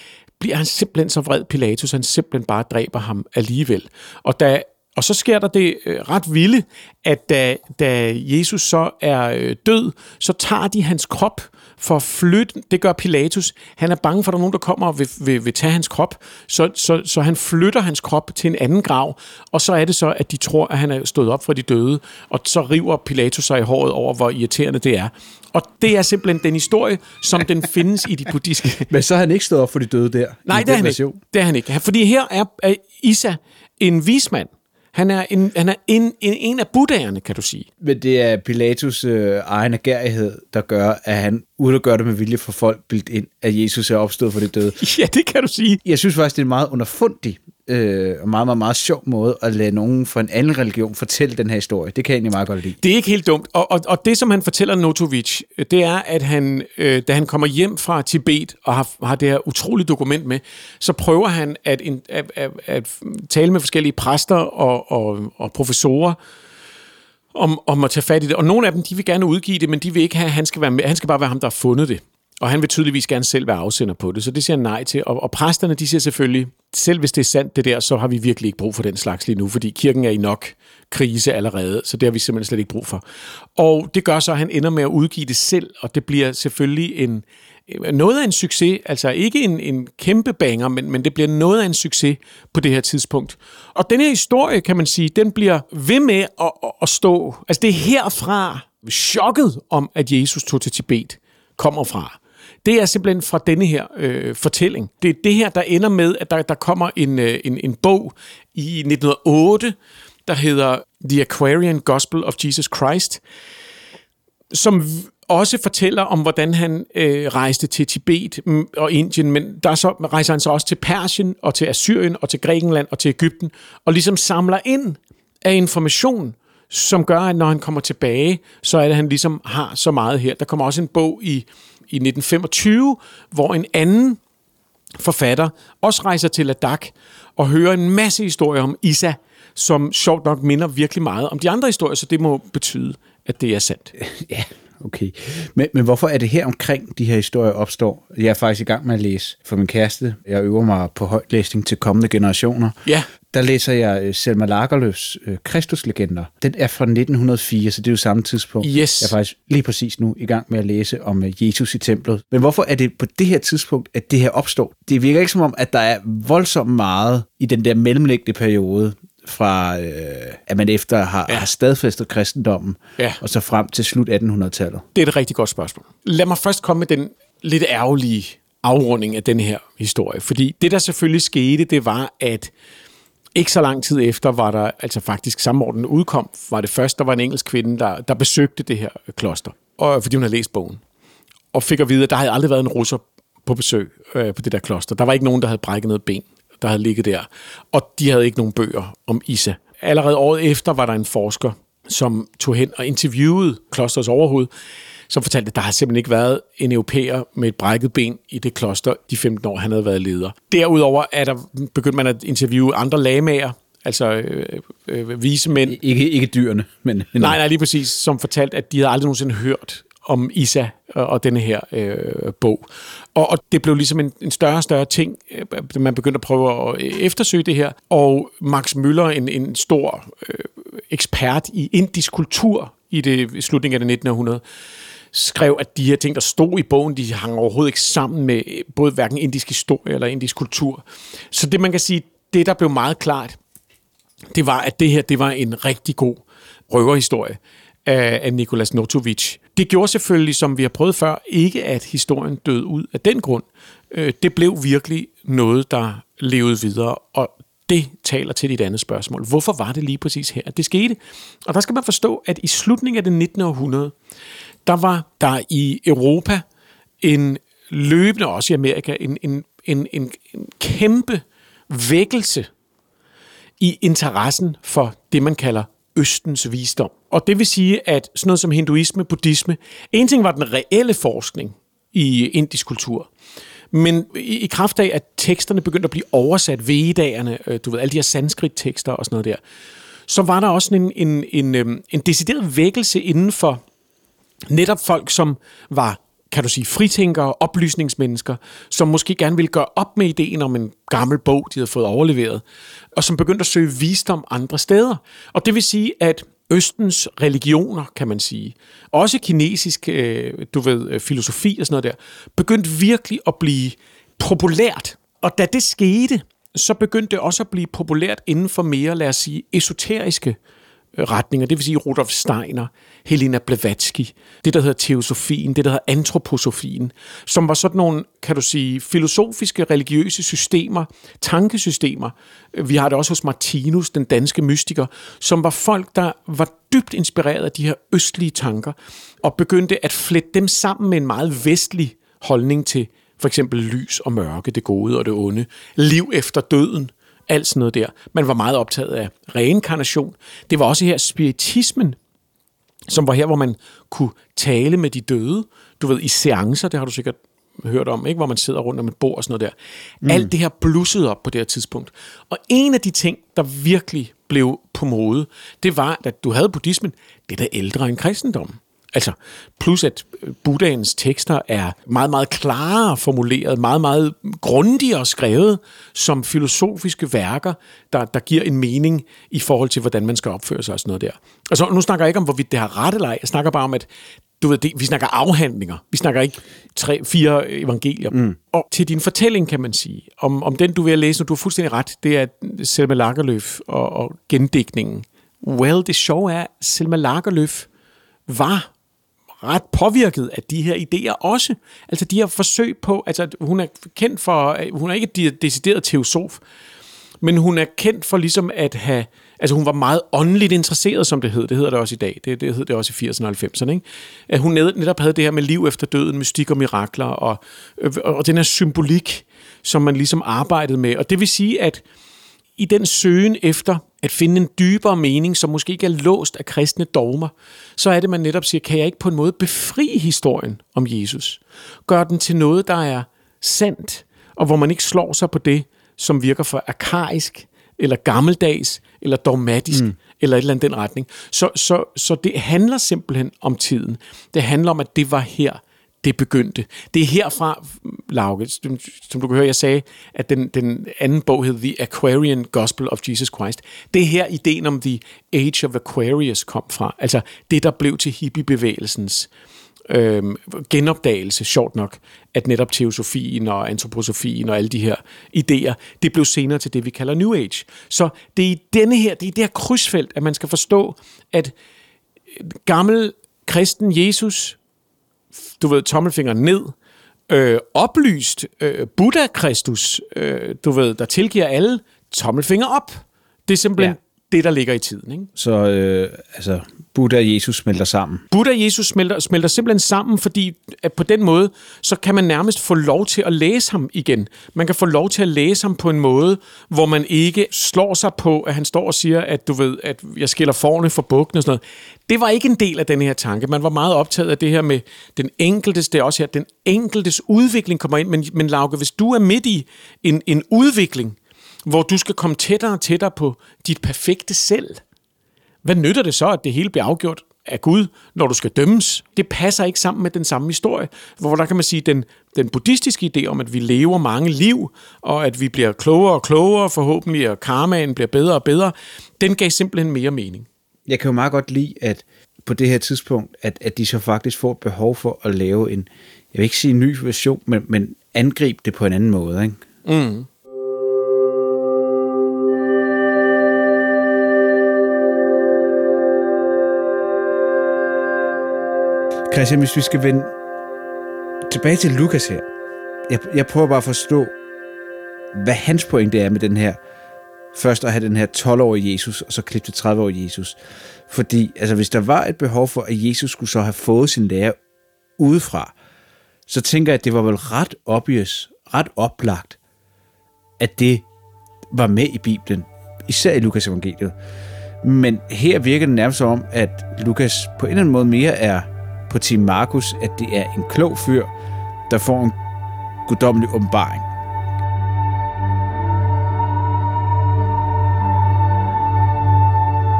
bliver han simpelthen så vred, Pilatus, han simpelthen bare dræber ham alligevel. Og, da, og så sker der det øh, ret vilde, at da, da Jesus så er øh, død, så tager de hans krop for at flytte. Det gør Pilatus. Han er bange for, at der er nogen, der kommer og vil, vil, vil tage hans krop, så, så, så han flytter hans krop til en anden grav, og så er det så, at de tror, at han er stået op fra de døde, og så river Pilatus sig i håret over, hvor irriterende det er. Og det er simpelthen den historie, som den findes i de buddhistiske... Men så har han ikke stået op for de døde der? Nej, det er han ikke. Det er han ikke. Fordi her er, er Isa en vismand. Han er en, han er en, en, en af buddhaerne, kan du sige. Men det er Pilatus' øh, egen agerighed, der gør, at han, uden at gøre det med vilje for folk, bildt ind, at Jesus er opstået for det døde. Ja, det kan du sige. Jeg synes faktisk, det er en meget underfundig øh, og meget, meget, meget sjov måde at lade nogen fra en anden religion fortælle den her historie. Det kan jeg egentlig meget godt lide. Det er ikke helt dumt. Og, og, og det, som han fortæller Notovich, det er, at han, øh, da han kommer hjem fra Tibet og har, har det her utrolige dokument med, så prøver han at, at, at, at tale med forskellige præster og, og, og professorer om, om at tage fat i det. Og nogle af dem, de vil gerne udgive det, men de vil ikke have, at han skal være med. Han skal bare være ham, der har fundet det. Og han vil tydeligvis gerne selv være afsender på det, så det siger han nej til. Og, og præsterne, de siger selvfølgelig, selv hvis det er sandt det der, så har vi virkelig ikke brug for den slags lige nu, fordi kirken er i nok krise allerede, så det har vi simpelthen slet ikke brug for. Og det gør så, at han ender med at udgive det selv, og det bliver selvfølgelig en, noget af en succes, altså ikke en, en kæmpe banger, men, men det bliver noget af en succes på det her tidspunkt. Og den her historie, kan man sige, den bliver ved med at, at, at stå. Altså det er herfra chokket om, at Jesus tog til Tibet, kommer fra. Det er simpelthen fra denne her øh, fortælling. Det er det her, der ender med, at der, der kommer en, øh, en, en bog i nitten nul otte, der hedder The Aquarian Gospel of Jesus Christ, som også fortæller om, hvordan han øh, rejste til Tibet og Indien, men der så rejser han så også til Persien og til Assyrien og til Grækenland og til Egypten, og ligesom samler ind af information, som gør, at når han kommer tilbage, så er det, at han ligesom har så meget her. Der kommer også en bog i, i nitten femogtyve, hvor en anden forfatter også rejser til Ladakh og hører en masse historier om Isa, som sjovt nok minder virkelig meget om de andre historier, så det må betyde, at det er sandt. Ja, okay. Men, men hvorfor er det her omkring, de her historier opstår? Jeg er faktisk i gang med at læse for min kæreste. Jeg øver mig på højtlæsning til kommende generationer. Ja. Der læser jeg Selma Lagerlöfs øh, Kristuslegender. Den er fra nitten hundrede og fire, så det er jo samme tidspunkt. Yes. Jeg er faktisk lige præcis nu i gang med at læse om øh, Jesus i templet. Men hvorfor er det på det her tidspunkt, at det her opstår? Det virker ikke som om, at der er voldsomt meget i den der mellemliggende periode, fra øh, at man efter har, ja. har stadfæstet kristendommen, ja. og så frem til slut attenhundredetallet. Det er et rigtig godt spørgsmål. Lad mig først komme med den lidt ærgerlige afrunding af den her historie. Fordi det, der selvfølgelig skete, det var, at ikke så lang tid efter var der, altså faktisk samme år den udkom, var det først, der var en engelsk kvinde, der, der besøgte det her kloster, og, fordi hun havde læst bogen, og fik at vide, at der havde aldrig været en russer på besøg øh, på det der kloster. Der var ikke nogen, der havde brækket noget ben, der havde ligget der, og de havde ikke nogen bøger om Isa. Allerede året efter var der en forsker, som tog hen og interviewede klosterets overhoved, som fortalte, at der har simpelthen ikke været en europæer med et brækket ben i det kloster de femten år, han havde været leder. Derudover er der begyndt man at interviewe andre lagmager, altså øh, øh, vise mænd. Ikke, ikke dyrene, men... Nej, nej, lige præcis, som fortalte, at de havde aldrig nogensinde hørt om Isa og, og denne her øh, bog. Og, og det blev ligesom en, en større og større ting, øh, man begyndte at prøve at eftersøge det her. Og Max Müller, en, en stor øh, ekspert i indisk kultur i det i slutningen af det nittende århundrede, skrev, at de her ting, der stod i bogen, de hang overhovedet ikke sammen med både hverken indisk historie eller indisk kultur. Så det, man kan sige, det der blev meget klart, det var, at det her, det var en rigtig god røverhistorie af, af Nicholas Notovich. Det gjorde selvfølgelig, som vi har prøvet før, ikke at historien døde ud af den grund. Det blev virkelig noget, der levede videre, og det taler til dit andet spørgsmål. Hvorfor var det lige præcis her, at det skete? Og der skal man forstå, at i slutningen af det nittende århundrede, der var der i Europa en løbende, også i Amerika, en, en, en, en, en kæmpe vækkelse i interessen for det, man kalder Østens visdom. Og det vil sige, at sådan noget som hinduisme, buddhisme, en ting var den reelle forskning i indisk kultur, men i, i kraft af, at teksterne begyndte at blive oversat, veddagerne, du ved, alle de her sanskrit-tekster og sådan noget der, så var der også en, en, en, en decideret vækkelse inden for netop folk, som var kan du sige, fritænkere, oplysningsmennesker, som måske gerne ville gøre op med ideen om en gammel bog, de havde fået overleveret, og som begyndte at søge visdom andre steder. Og det vil sige, at Østens religioner, kan man sige, også kinesisk, du ved, filosofi og sådan noget der, begyndte virkelig at blive populært. Og da det skete, så begyndte det også at blive populært inden for mere, lad os sige, esoteriske retninger, det vil sige Rudolf Steiner, Helena Blavatsky, det der hedder teosofien, det der hedder antroposofien, som var sådan nogle, kan du sige, filosofiske, religiøse systemer, tankesystemer. Vi har det også hos Martinus, den danske mystiker, som var folk, der var dybt inspireret af de her østlige tanker, og begyndte at flette dem sammen med en meget vestlig holdning til for eksempel lys og mørke, det gode og det onde, liv efter døden, alt sådan noget der. Man var meget optaget af reinkarnation. Det var også her spiritismen, som var her, hvor man kunne tale med de døde. Du ved, i seancer, det har du sikkert hørt om, ikke? Hvor man sidder rundt om et bord og sådan noget der. Mm. Alt det her blussede op på det her tidspunkt. Og en af de ting, der virkelig blev på mode, det var, at du havde buddhismen, det der ældre end kristendommen. Altså, plus at Buddhaens tekster er meget, meget klarere formuleret, meget, meget grundigere skrevet som filosofiske værker, der, der giver en mening i forhold til, hvordan man skal opføre sig og sådan noget der. Altså, nu snakker jeg ikke om, hvorvidt det har ret eller ej. Jeg snakker bare om, at du ved, det, vi snakker afhandlinger. Vi snakker ikke tre, fire evangelier. Mm. Og til din fortælling, kan man sige, om, om den, du vil læse, og du har fuldstændig ret, det er Selma Lagerlöf og, og gendigtningen. Well, det sjove er, at Selma Lagerlöf var ret påvirket af de her idéer også. Altså de her forsøg på, altså hun er kendt for, hun er ikke decideret teosof, men hun er kendt for ligesom at have, altså hun var meget åndeligt interesseret, som det hed. Det hedder det også i dag. Det, det hed det også i firserne og halvfemserne. Ikke? At hun netop havde det her med liv efter døden, mystik og mirakler, og, og den her symbolik, som man ligesom arbejdede med. Og det vil sige, at i den søgen efter at finde en dybere mening, som måske ikke er låst af kristne dogmer, så er det, man netop siger, kan jeg ikke på en måde befri historien om Jesus? Gør den til noget, der er sandt, og hvor man ikke slår sig på det, som virker for arkaisk, eller gammeldags, eller dogmatisk, mm. eller et eller andet den retning. Så, så, så det handler simpelthen om tiden. Det handler om, at det var her, det begyndte. Det er herfra, Lauke, som du kan høre, jeg sagde, at den, den anden bog hed The Aquarian Gospel of Jesus Christ. Det er her ideen om The Age of Aquarius kom fra. Altså det, der blev til hippiebevægelsens øh, genopdagelse, sjovt nok, at netop teosofien og antroposofien og alle de her idéer, det blev senere til det, vi kalder New Age. Så det er i denne her, det er det her krydsfelt, at man skal forstå, at gammel kristen Jesus, du ved, tommelfingeren ned, øh, oplyst øh, Buddha-Kristus, øh, du ved, der tilgiver alle, tommelfinger op. Det er simpelthen ja. det, der ligger i tiden. Ikke? Så øh, altså, Buddha og Jesus smelter sammen. Buddha og Jesus smelter, smelter simpelthen sammen, fordi at på den måde, så kan man nærmest få lov til at læse ham igen. Man kan få lov til at læse ham på en måde, hvor man ikke slår sig på, at han står og siger, at du ved, at jeg skiller forne for bukken og sådan noget. Det var ikke en del af den her tanke. Man var meget optaget af det her med den enkeltes, det er også her, den enkeltes udvikling kommer ind. Men, men Lauke, hvis du er midt i en, en udvikling, hvor du skal komme tættere og tættere på dit perfekte selv, hvad nytter det så, at det hele bliver afgjort af Gud, når du skal dømmes? Det passer ikke sammen med den samme historie, hvor der kan man sige, den, den buddhistiske idé om, at vi lever mange liv, og at vi bliver klogere og klogere, forhåbentlig, og karmaen bliver bedre og bedre, den gav simpelthen mere mening. Jeg kan jo meget godt lide, at på det her tidspunkt, at, at de så faktisk får et behov for at lave en, jeg vil ikke sige en ny version, men, men angribe det på en anden måde, ikke? Mm. Christian, hvis vi skal vende tilbage til Lukas her, jeg, jeg prøver bare at forstå, hvad hans pointe er med den her, først at have den her tolv-årige Jesus, og så klippe til tredive-årige Jesus. Fordi altså, hvis der var et behov for, at Jesus skulle så have fået sin lære udefra, så tænker jeg, at det var vel ret obvious, ret oplagt, at det var med i Bibelen, især i Lukas evangeliet. Men her virker det nærmest som om, at Lukas på en eller anden måde mere er på Team Markus, at det er en klog fyr, der får en guddommelig åbenbaring.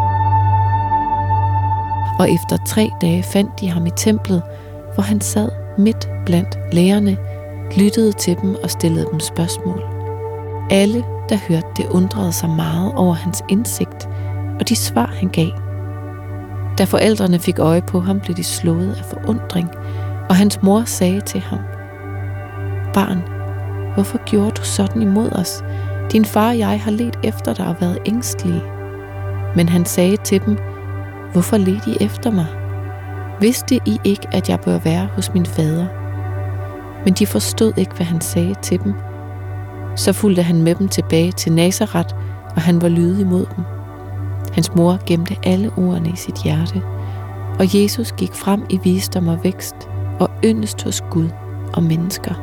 Og efter tre dage fandt de ham i templet, hvor han sad midt blandt lærerne, lyttede til dem og stillede dem spørgsmål. Alle, der hørte det, undrede sig meget over hans indsigt og de svar, han gav. Da forældrene fik øje på ham, blev de slået af forundring, og hans mor sagde til ham: Barn, hvorfor gjorde du sådan imod os? Din far og jeg har ledt efter dig og været ængstelige. Men han sagde til dem: Hvorfor ledte I efter mig? Vidste I ikke, at jeg bør være hos min fader? Men de forstod ikke, hvad han sagde til dem. Så fulgte han med dem tilbage til Nazaret, og han var lydig mod dem. Hans mor gemte alle ordene i sit hjerte, og Jesus gik frem i visdom og vækst og yndest hos Gud og mennesker.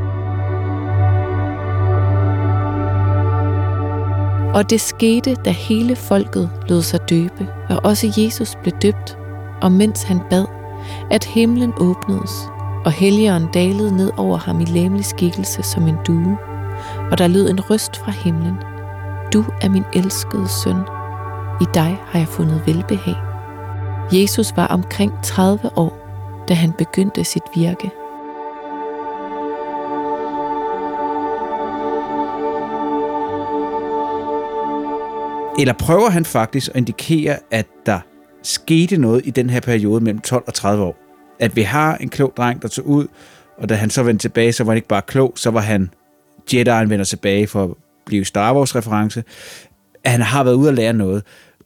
Og det skete, da hele folket lod sig døbe, og også Jesus blev døbt, og mens han bad, at himlen åbnedes, og Helligånden dalede ned over ham i legemlig skikkelse som en due, og der lød en røst fra himlen: Du er min elskede søn, i dig har jeg fundet velbehag. Jesus var omkring tredive år, da han begyndte sit virke. Eller prøver han faktisk at indikere, at der skete noget i den her periode mellem tolv og tredive år? At vi har en klog dreng, der tog ud, og da han så vendte tilbage, så var han ikke bare klog, så var han Jedi'en vender tilbage for at blive Star Wars-reference. At han har været ude at lære noget.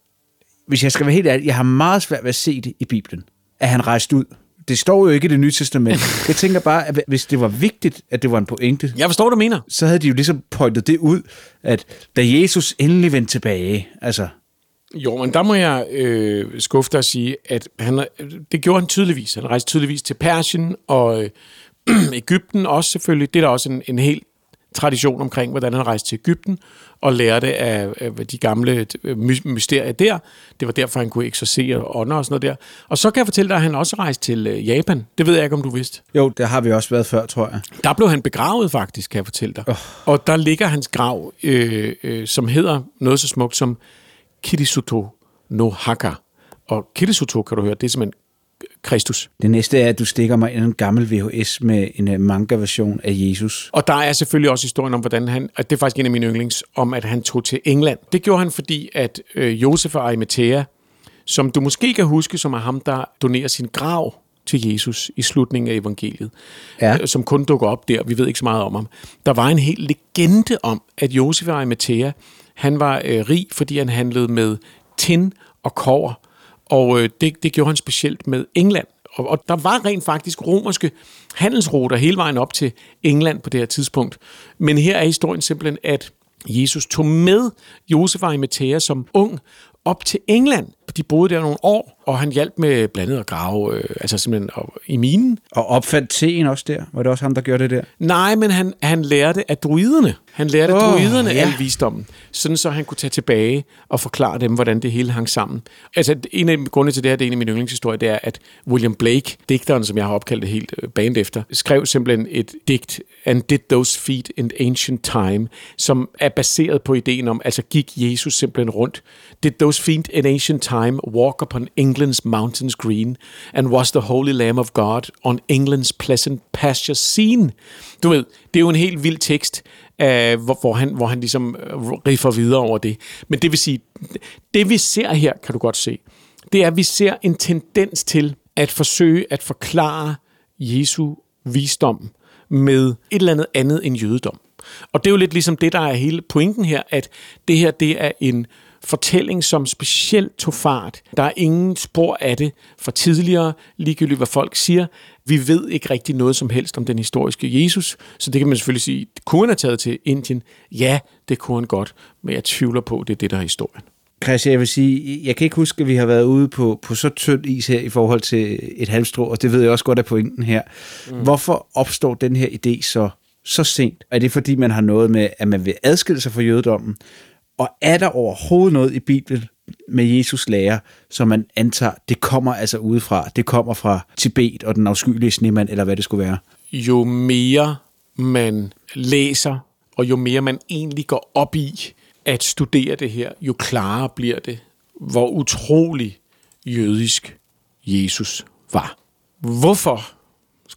Hvis jeg skal være helt ærlig, jeg har meget svært ved at se det i Bibelen, at han rejste ud. Det står jo ikke i Det Nye Testament. Jeg tænker bare, at hvis det var vigtigt, at det var en pointe, Jeg forstår, hvad du mener. så havde de jo ligesom pointet det ud, at da Jesus endelig vendte tilbage, altså... Jo, men der må jeg øh, skuffe dig og sige, at han, det gjorde han tydeligvis. Han rejste tydeligvis til Persien og øh, Egypten også selvfølgelig. Det er der også en, en hel tradition omkring, hvordan han rejste til Egypten og lærte af, af de gamle mysterier der. Det var derfor, han kunne eksorcere ånder og sådan noget der. Og så kan jeg fortælle dig, at han også rejste til Japan. Det ved jeg ikke, om du vidste. Jo, der har vi også været før, tror jeg. Der blev han begravet faktisk, kan jeg fortælle dig. Oh. Og der ligger hans grav, øh, øh, som hedder noget så smukt som Kirisoto no Haka. Og Kirisoto, kan du høre, det er simpelthen Kristus. Det næste er, at du stikker mig en gammel V H S med en manga-version af Jesus. Og der er selvfølgelig også historien om, hvordan han, og det er faktisk en af mine yndlings, om at han tog til England. Det gjorde han, fordi at øh, Josef af Arimathea, som du måske kan huske, som er ham, der donerer sin grav til Jesus i slutningen af evangeliet, ja. øh, som kun dukker op der, vi ved ikke så meget om ham. Der var en hel legende om, at Josef af Arimathea, han var øh, rig, fordi han handlede med tin og kobber, og øh, det, det gjorde han specielt med England. Og, og der var rent faktisk romerske handelsruter hele vejen op til England på det her tidspunkt. Men her er historien simpelthen, at Jesus tog med Josef af Arimathea som ung op til England. De boede der nogle år, og han hjalp med blandt andet at grave, øh, altså simpelthen op, i minen. Og opfandt teen også der? Var det også ham, der gjorde det der? Nej, men han, han lærte af druiderne. Han lærte oh, af druiderne ja. al visdommen, sådan så han kunne tage tilbage og forklare dem, hvordan det hele hang sammen. Altså, en af grundene til det her, det er en af mine yndlingshistorier, det er, at William Blake, digteren, som jeg har opkaldt det helt band efter, skrev simpelthen et digt, And did those feet in ancient time, som er baseret på ideen om, altså gik Jesus simpelthen rundt. Did those feet in ancient time walk upon England's mountains green, and was the holy lamb of God on England's pleasant pasture seen? Du ved, det er jo en helt vild tekst, uh, hvor, hvor, han, hvor han ligesom riffer videre over det. Men det vil sige, det vi ser her, kan du godt se, det er, at vi ser en tendens til at forsøge at forklare Jesu visdom med et eller andet andet end jødedom. Og det er jo lidt ligesom det, der er hele pointen her, at det her, det er en fortælling, som specielt tog fart. Der er ingen spor af det fra tidligere, ligegyldigt hvad folk siger. Vi ved ikke rigtig noget som helst om den historiske Jesus, så det kan man selvfølgelig sige, kunne han have taget til Indien? Ja, det kunne han godt, men jeg tvivler på, det er det, der er historien. Christian, jeg vil sige, jeg kan ikke huske, at vi har været ude på, på så tynd is her i forhold til et halmstrå, og det ved jeg også godt er pointen her. Mm. Hvorfor opstår den her idé så, så sent? Er det fordi, man har noget med, at man vil adskille sig fra jødedommen? Og er der overhovedet noget i Bibelen med Jesus lære, som man antager, det kommer altså udefra, det kommer fra Tibet og den afskyelige snemand, eller hvad det skulle være? Jo mere man læser, og jo mere man egentlig går op i at studere det her, jo klarere bliver det, hvor utrolig jødisk Jesus var. Hvorfor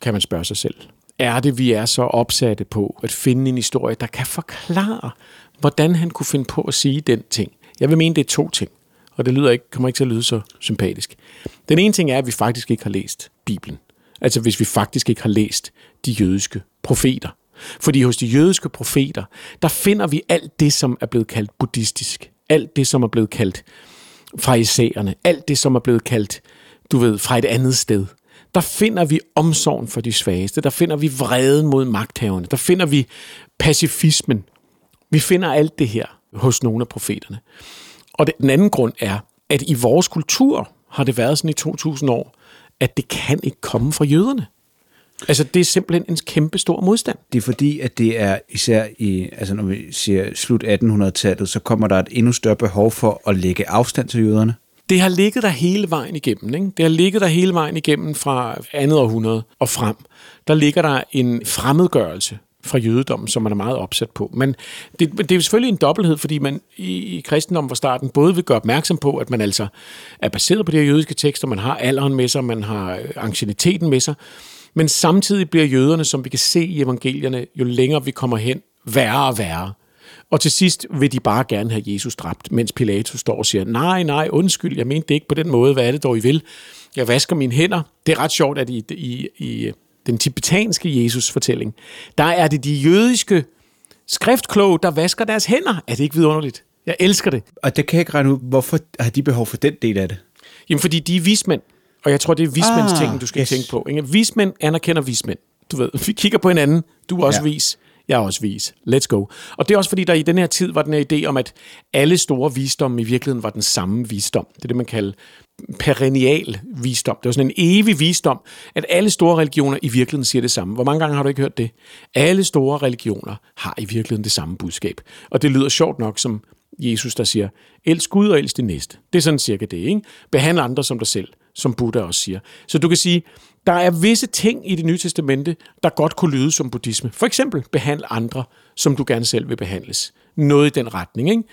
kan man spørge sig selv. Er det, vi er så opsatte på at finde en historie, der kan forklare, hvordan han kunne finde på at sige den ting? Jeg vil mene, det er to ting, og det lyder ikke, kommer ikke til at lyde så sympatisk. Den ene ting er, at vi faktisk ikke har læst Bibelen. Altså hvis vi faktisk ikke har læst de jødiske profeter. Fordi hos de jødiske profeter, der finder vi alt det, som er blevet kaldt buddhistisk. Alt det, som er blevet kaldt farisæerne. Alt det, som er blevet kaldt, du ved, fra et andet sted. Der finder vi omsorgen for de svageste. Der finder vi vreden mod magthaverne. Der finder vi pacifismen. Vi finder alt det her hos nogle af profeterne. Og den anden grund er, at i vores kultur har det været sådan i to tusind år, at det kan ikke komme fra jøderne. Altså, det er simpelthen en kæmpe stor modstand. Det er fordi, at det er især i, altså når vi siger slut attenhundredetallet, så kommer der et endnu større behov for at lægge afstand til jøderne. Det har ligget der hele vejen igennem, ikke? Det har ligget der hele vejen igennem fra andet århundrede og frem. Der ligger der en fremmedgørelse fra jødedommen, som man er meget opsat på. Men det, det er jo selvfølgelig en dobbelthed, fordi man i, i kristendommen fra starten både vil gøre opmærksom på, at man altså er baseret på de her jødiske tekster, man har alderen med sig, man har ancienniteten med sig, men samtidig bliver jøderne, som vi kan se i evangelierne, jo længere vi kommer hen, værre og værre. Og til sidst vil de bare gerne have Jesus dræbt, mens Pilatus står og siger, nej, nej, undskyld, jeg mente det ikke på den måde, hvad er det dog, I vil? Jeg vasker mine hænder. Det er ret sjovt, at i, i, i den tibetanske Jesus-fortælling, der er det de jødiske skriftkloge, der vasker deres hænder. Er det ikke vidunderligt? Jeg elsker det. Og det kan jeg ikke regne ud, hvorfor har de behov for den del af det? Jamen, fordi de er vismænd. Og jeg tror, det er vismænds ah, ting, du skal yes. tænke på. Ikke? Vismænd anerkender vismænd. Du ved, vi kigger på hinanden. Du er også ja. vis. Jeg er også vis. Let's go. Og det er også fordi, der i den her tid var den her idé om, at alle store visdom i virkeligheden var den samme visdom. Det er det, man kalder perennial visdom. Det var sådan en evig visdom, at alle store religioner i virkeligheden siger det samme. Hvor mange gange har du ikke hørt det? Alle store religioner har i virkeligheden det samme budskab. Og det lyder sjovt nok som Jesus, der siger, elsk Gud og elsk din næste. Det er sådan cirka det, ikke? Behandle andre som dig selv, som Buddha også siger. Så du kan sige, der er visse ting i Det Nye Testamente, der godt kunne lyde som buddhisme. For eksempel, behandle andre, som du gerne selv vil behandles. Noget i den retning, ikke?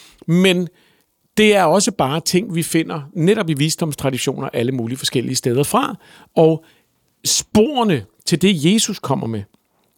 Men det er også bare ting, vi finder netop i visdomstraditioner alle mulige forskellige steder fra. Og sporene til det, Jesus kommer med,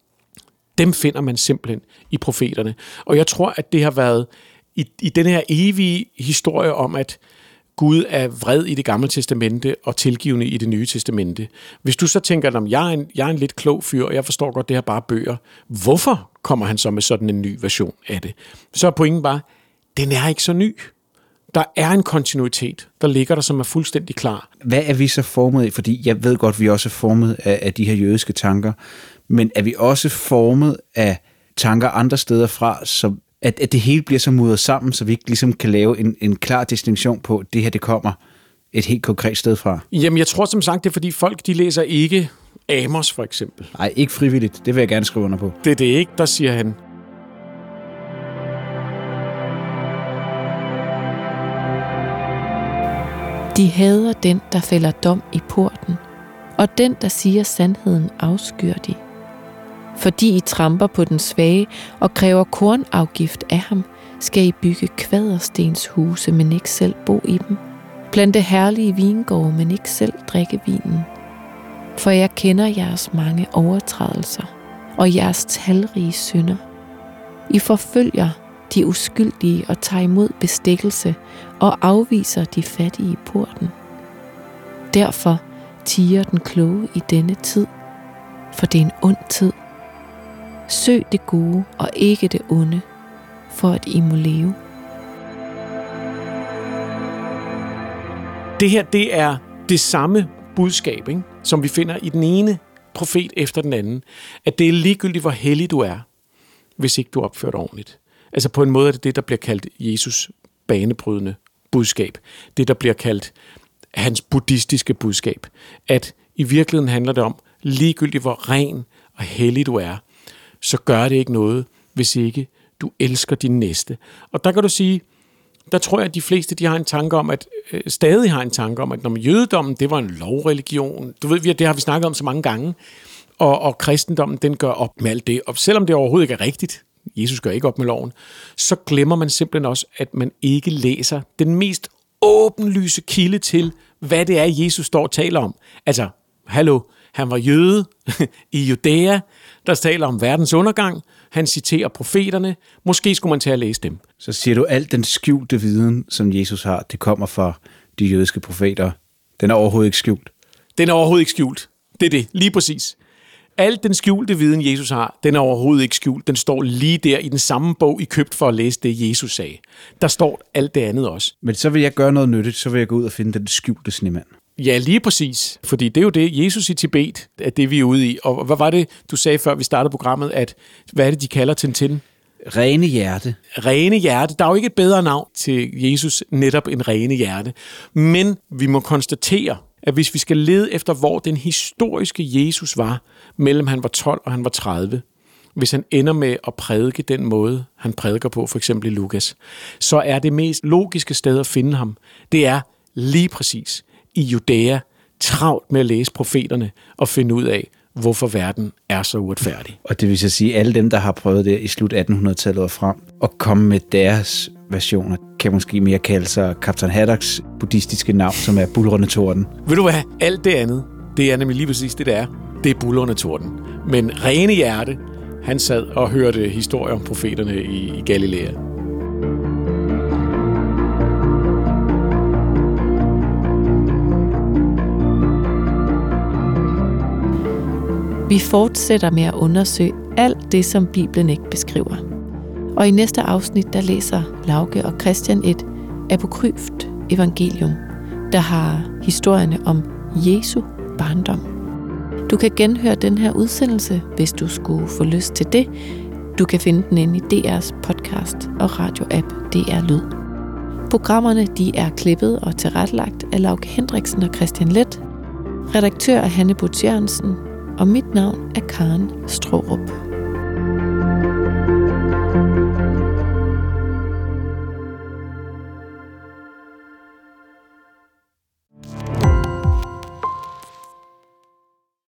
dem finder man simpelthen i profeterne. Og jeg tror, at det har været i, i den her evige historie om, at Gud er vred i Det Gamle Testamente og tilgivende i Det Nye Testamente. Hvis du så tænker, at jeg er en, jeg er en lidt klog fyr, og jeg forstår godt, det her bare bøger, hvorfor kommer han så med sådan en ny version af det? Så er pointen bare, den er ikke så ny. Der er en kontinuitet, der ligger der, som er fuldstændig klar. Hvad er vi så formet af? Fordi jeg ved godt, at vi også er formet af, af de her jødiske tanker, men er vi også formet af tanker andre steder fra, som At, at det hele bliver så mudret sammen, så vi ikke ligesom kan lave en, en klar distinktion på, at det her det kommer et helt konkret sted fra? Jamen, jeg tror som sagt, det er fordi folk, de læser ikke Amos for eksempel. Nej, ikke frivilligt. Det vil jeg gerne skrive under på. Det er det ikke, der siger han. De hader den, der fælder dom i porten, og den, der siger sandheden, afskyr de. Fordi I tramper på den svage og kræver kornafgift af ham, skal I bygge kvaderstens huse, men ikke selv bo i dem. Plante herlige vingårde, men ikke selv drikke vinen. For jeg kender jeres mange overtrædelser og jeres talrige synder. I forfølger de uskyldige og tager imod bestikkelse og afviser de fattige i porten. Derfor tiger den kloge i denne tid, for det er en ond tid. Søg det gode og ikke det onde, for at I må leve. Det her, det er det samme budskab, ikke? Som vi finder i den ene profet efter den anden. At det er ligegyldigt, hvor hellig du er, hvis ikke du opfører dig ordentligt. Altså på en måde er det det, der bliver kaldt Jesus banebrydende budskab. Det, der bliver kaldt hans buddhistiske budskab. At i virkeligheden handler det om, ligegyldigt hvor ren og hellig du er, så gør det ikke noget, hvis ikke du elsker din næste. Og der kan du sige, der tror jeg, at de fleste de har en tanke om, at øh, stadig har en tanke om, at når jødedommen, det var en lovreligion. Du ved, det har vi snakket om så mange gange. Og, og kristendommen, den gør op med alt det. Og selvom det overhovedet ikke er rigtigt, Jesus gør ikke op med loven, så glemmer man simpelthen også, at man ikke læser den mest åbenlyse kilde til, hvad det er, Jesus står og taler om. Altså, hallo, Han var jøde i Judæa, der taler om verdens undergang. Han citerer profeterne. Måske skulle man tage at læse dem. Så siger du, alt den skjulte viden, som Jesus har, det kommer fra de jødiske profeter. Den er overhovedet ikke skjult. Den er overhovedet ikke skjult. Det er det, lige præcis. Alt den skjulte viden, Jesus har, den er overhovedet ikke skjult. Den står lige der i den samme bog, I købte for at læse det, Jesus sagde. Der står alt det andet også. Men så vil jeg gøre noget nyttigt, så vil jeg gå ud og finde den skjulte snemand. Ja, lige præcis. Fordi det er jo det, Jesus i Tibet, er det, vi er ude i. Og hvad var det, du sagde før vi startede programmet, at hvad er det, de kalder Tintin? Rene hjerte. Rene hjerte. Der er jo ikke et bedre navn til Jesus, netop en rene hjerte. Men vi må konstatere, at hvis vi skal lede efter, hvor den historiske Jesus var, mellem han var tolv og han var tredive, hvis han ender med at prædike den måde, han prædiker på, for eksempel i Lukas, så er det mest logiske sted at finde ham, det er lige præcis i Judæa, travlt med at læse profeterne og finde ud af, hvorfor verden er så uretfærdig. Og det vil så sige, at alle dem, der har prøvet det i slut attenhundredetallet og frem, og komme med deres versioner, kan måske mere kalde sig Kaptajn Haddocks buddhistiske navn, som er Buldrende Torden. Ved du hvad? Alt det andet, det er nemlig lige præcis det, der er. Det er Buldrende Torden. Men rene hjerte, han sad og hørte historier om profeterne i, i Galilea. Vi fortsætter med at undersøge alt det, som Bibelen ikke beskriver. Og i næste afsnit, der læser Lauke og Christian et apokryft evangelium, der har historierne om Jesu barndom. Du kan genhøre den her udsendelse, hvis du skulle få lyst til det. Du kan finde den inde i D R's podcast og radioapp D R Lyd. Programmerne de er klippet og tilrettelagt af Lauke Hendriksen og Christian Leth. Redaktør er Hanne Butz Jørgensen, og mit navn er Karen Straarup.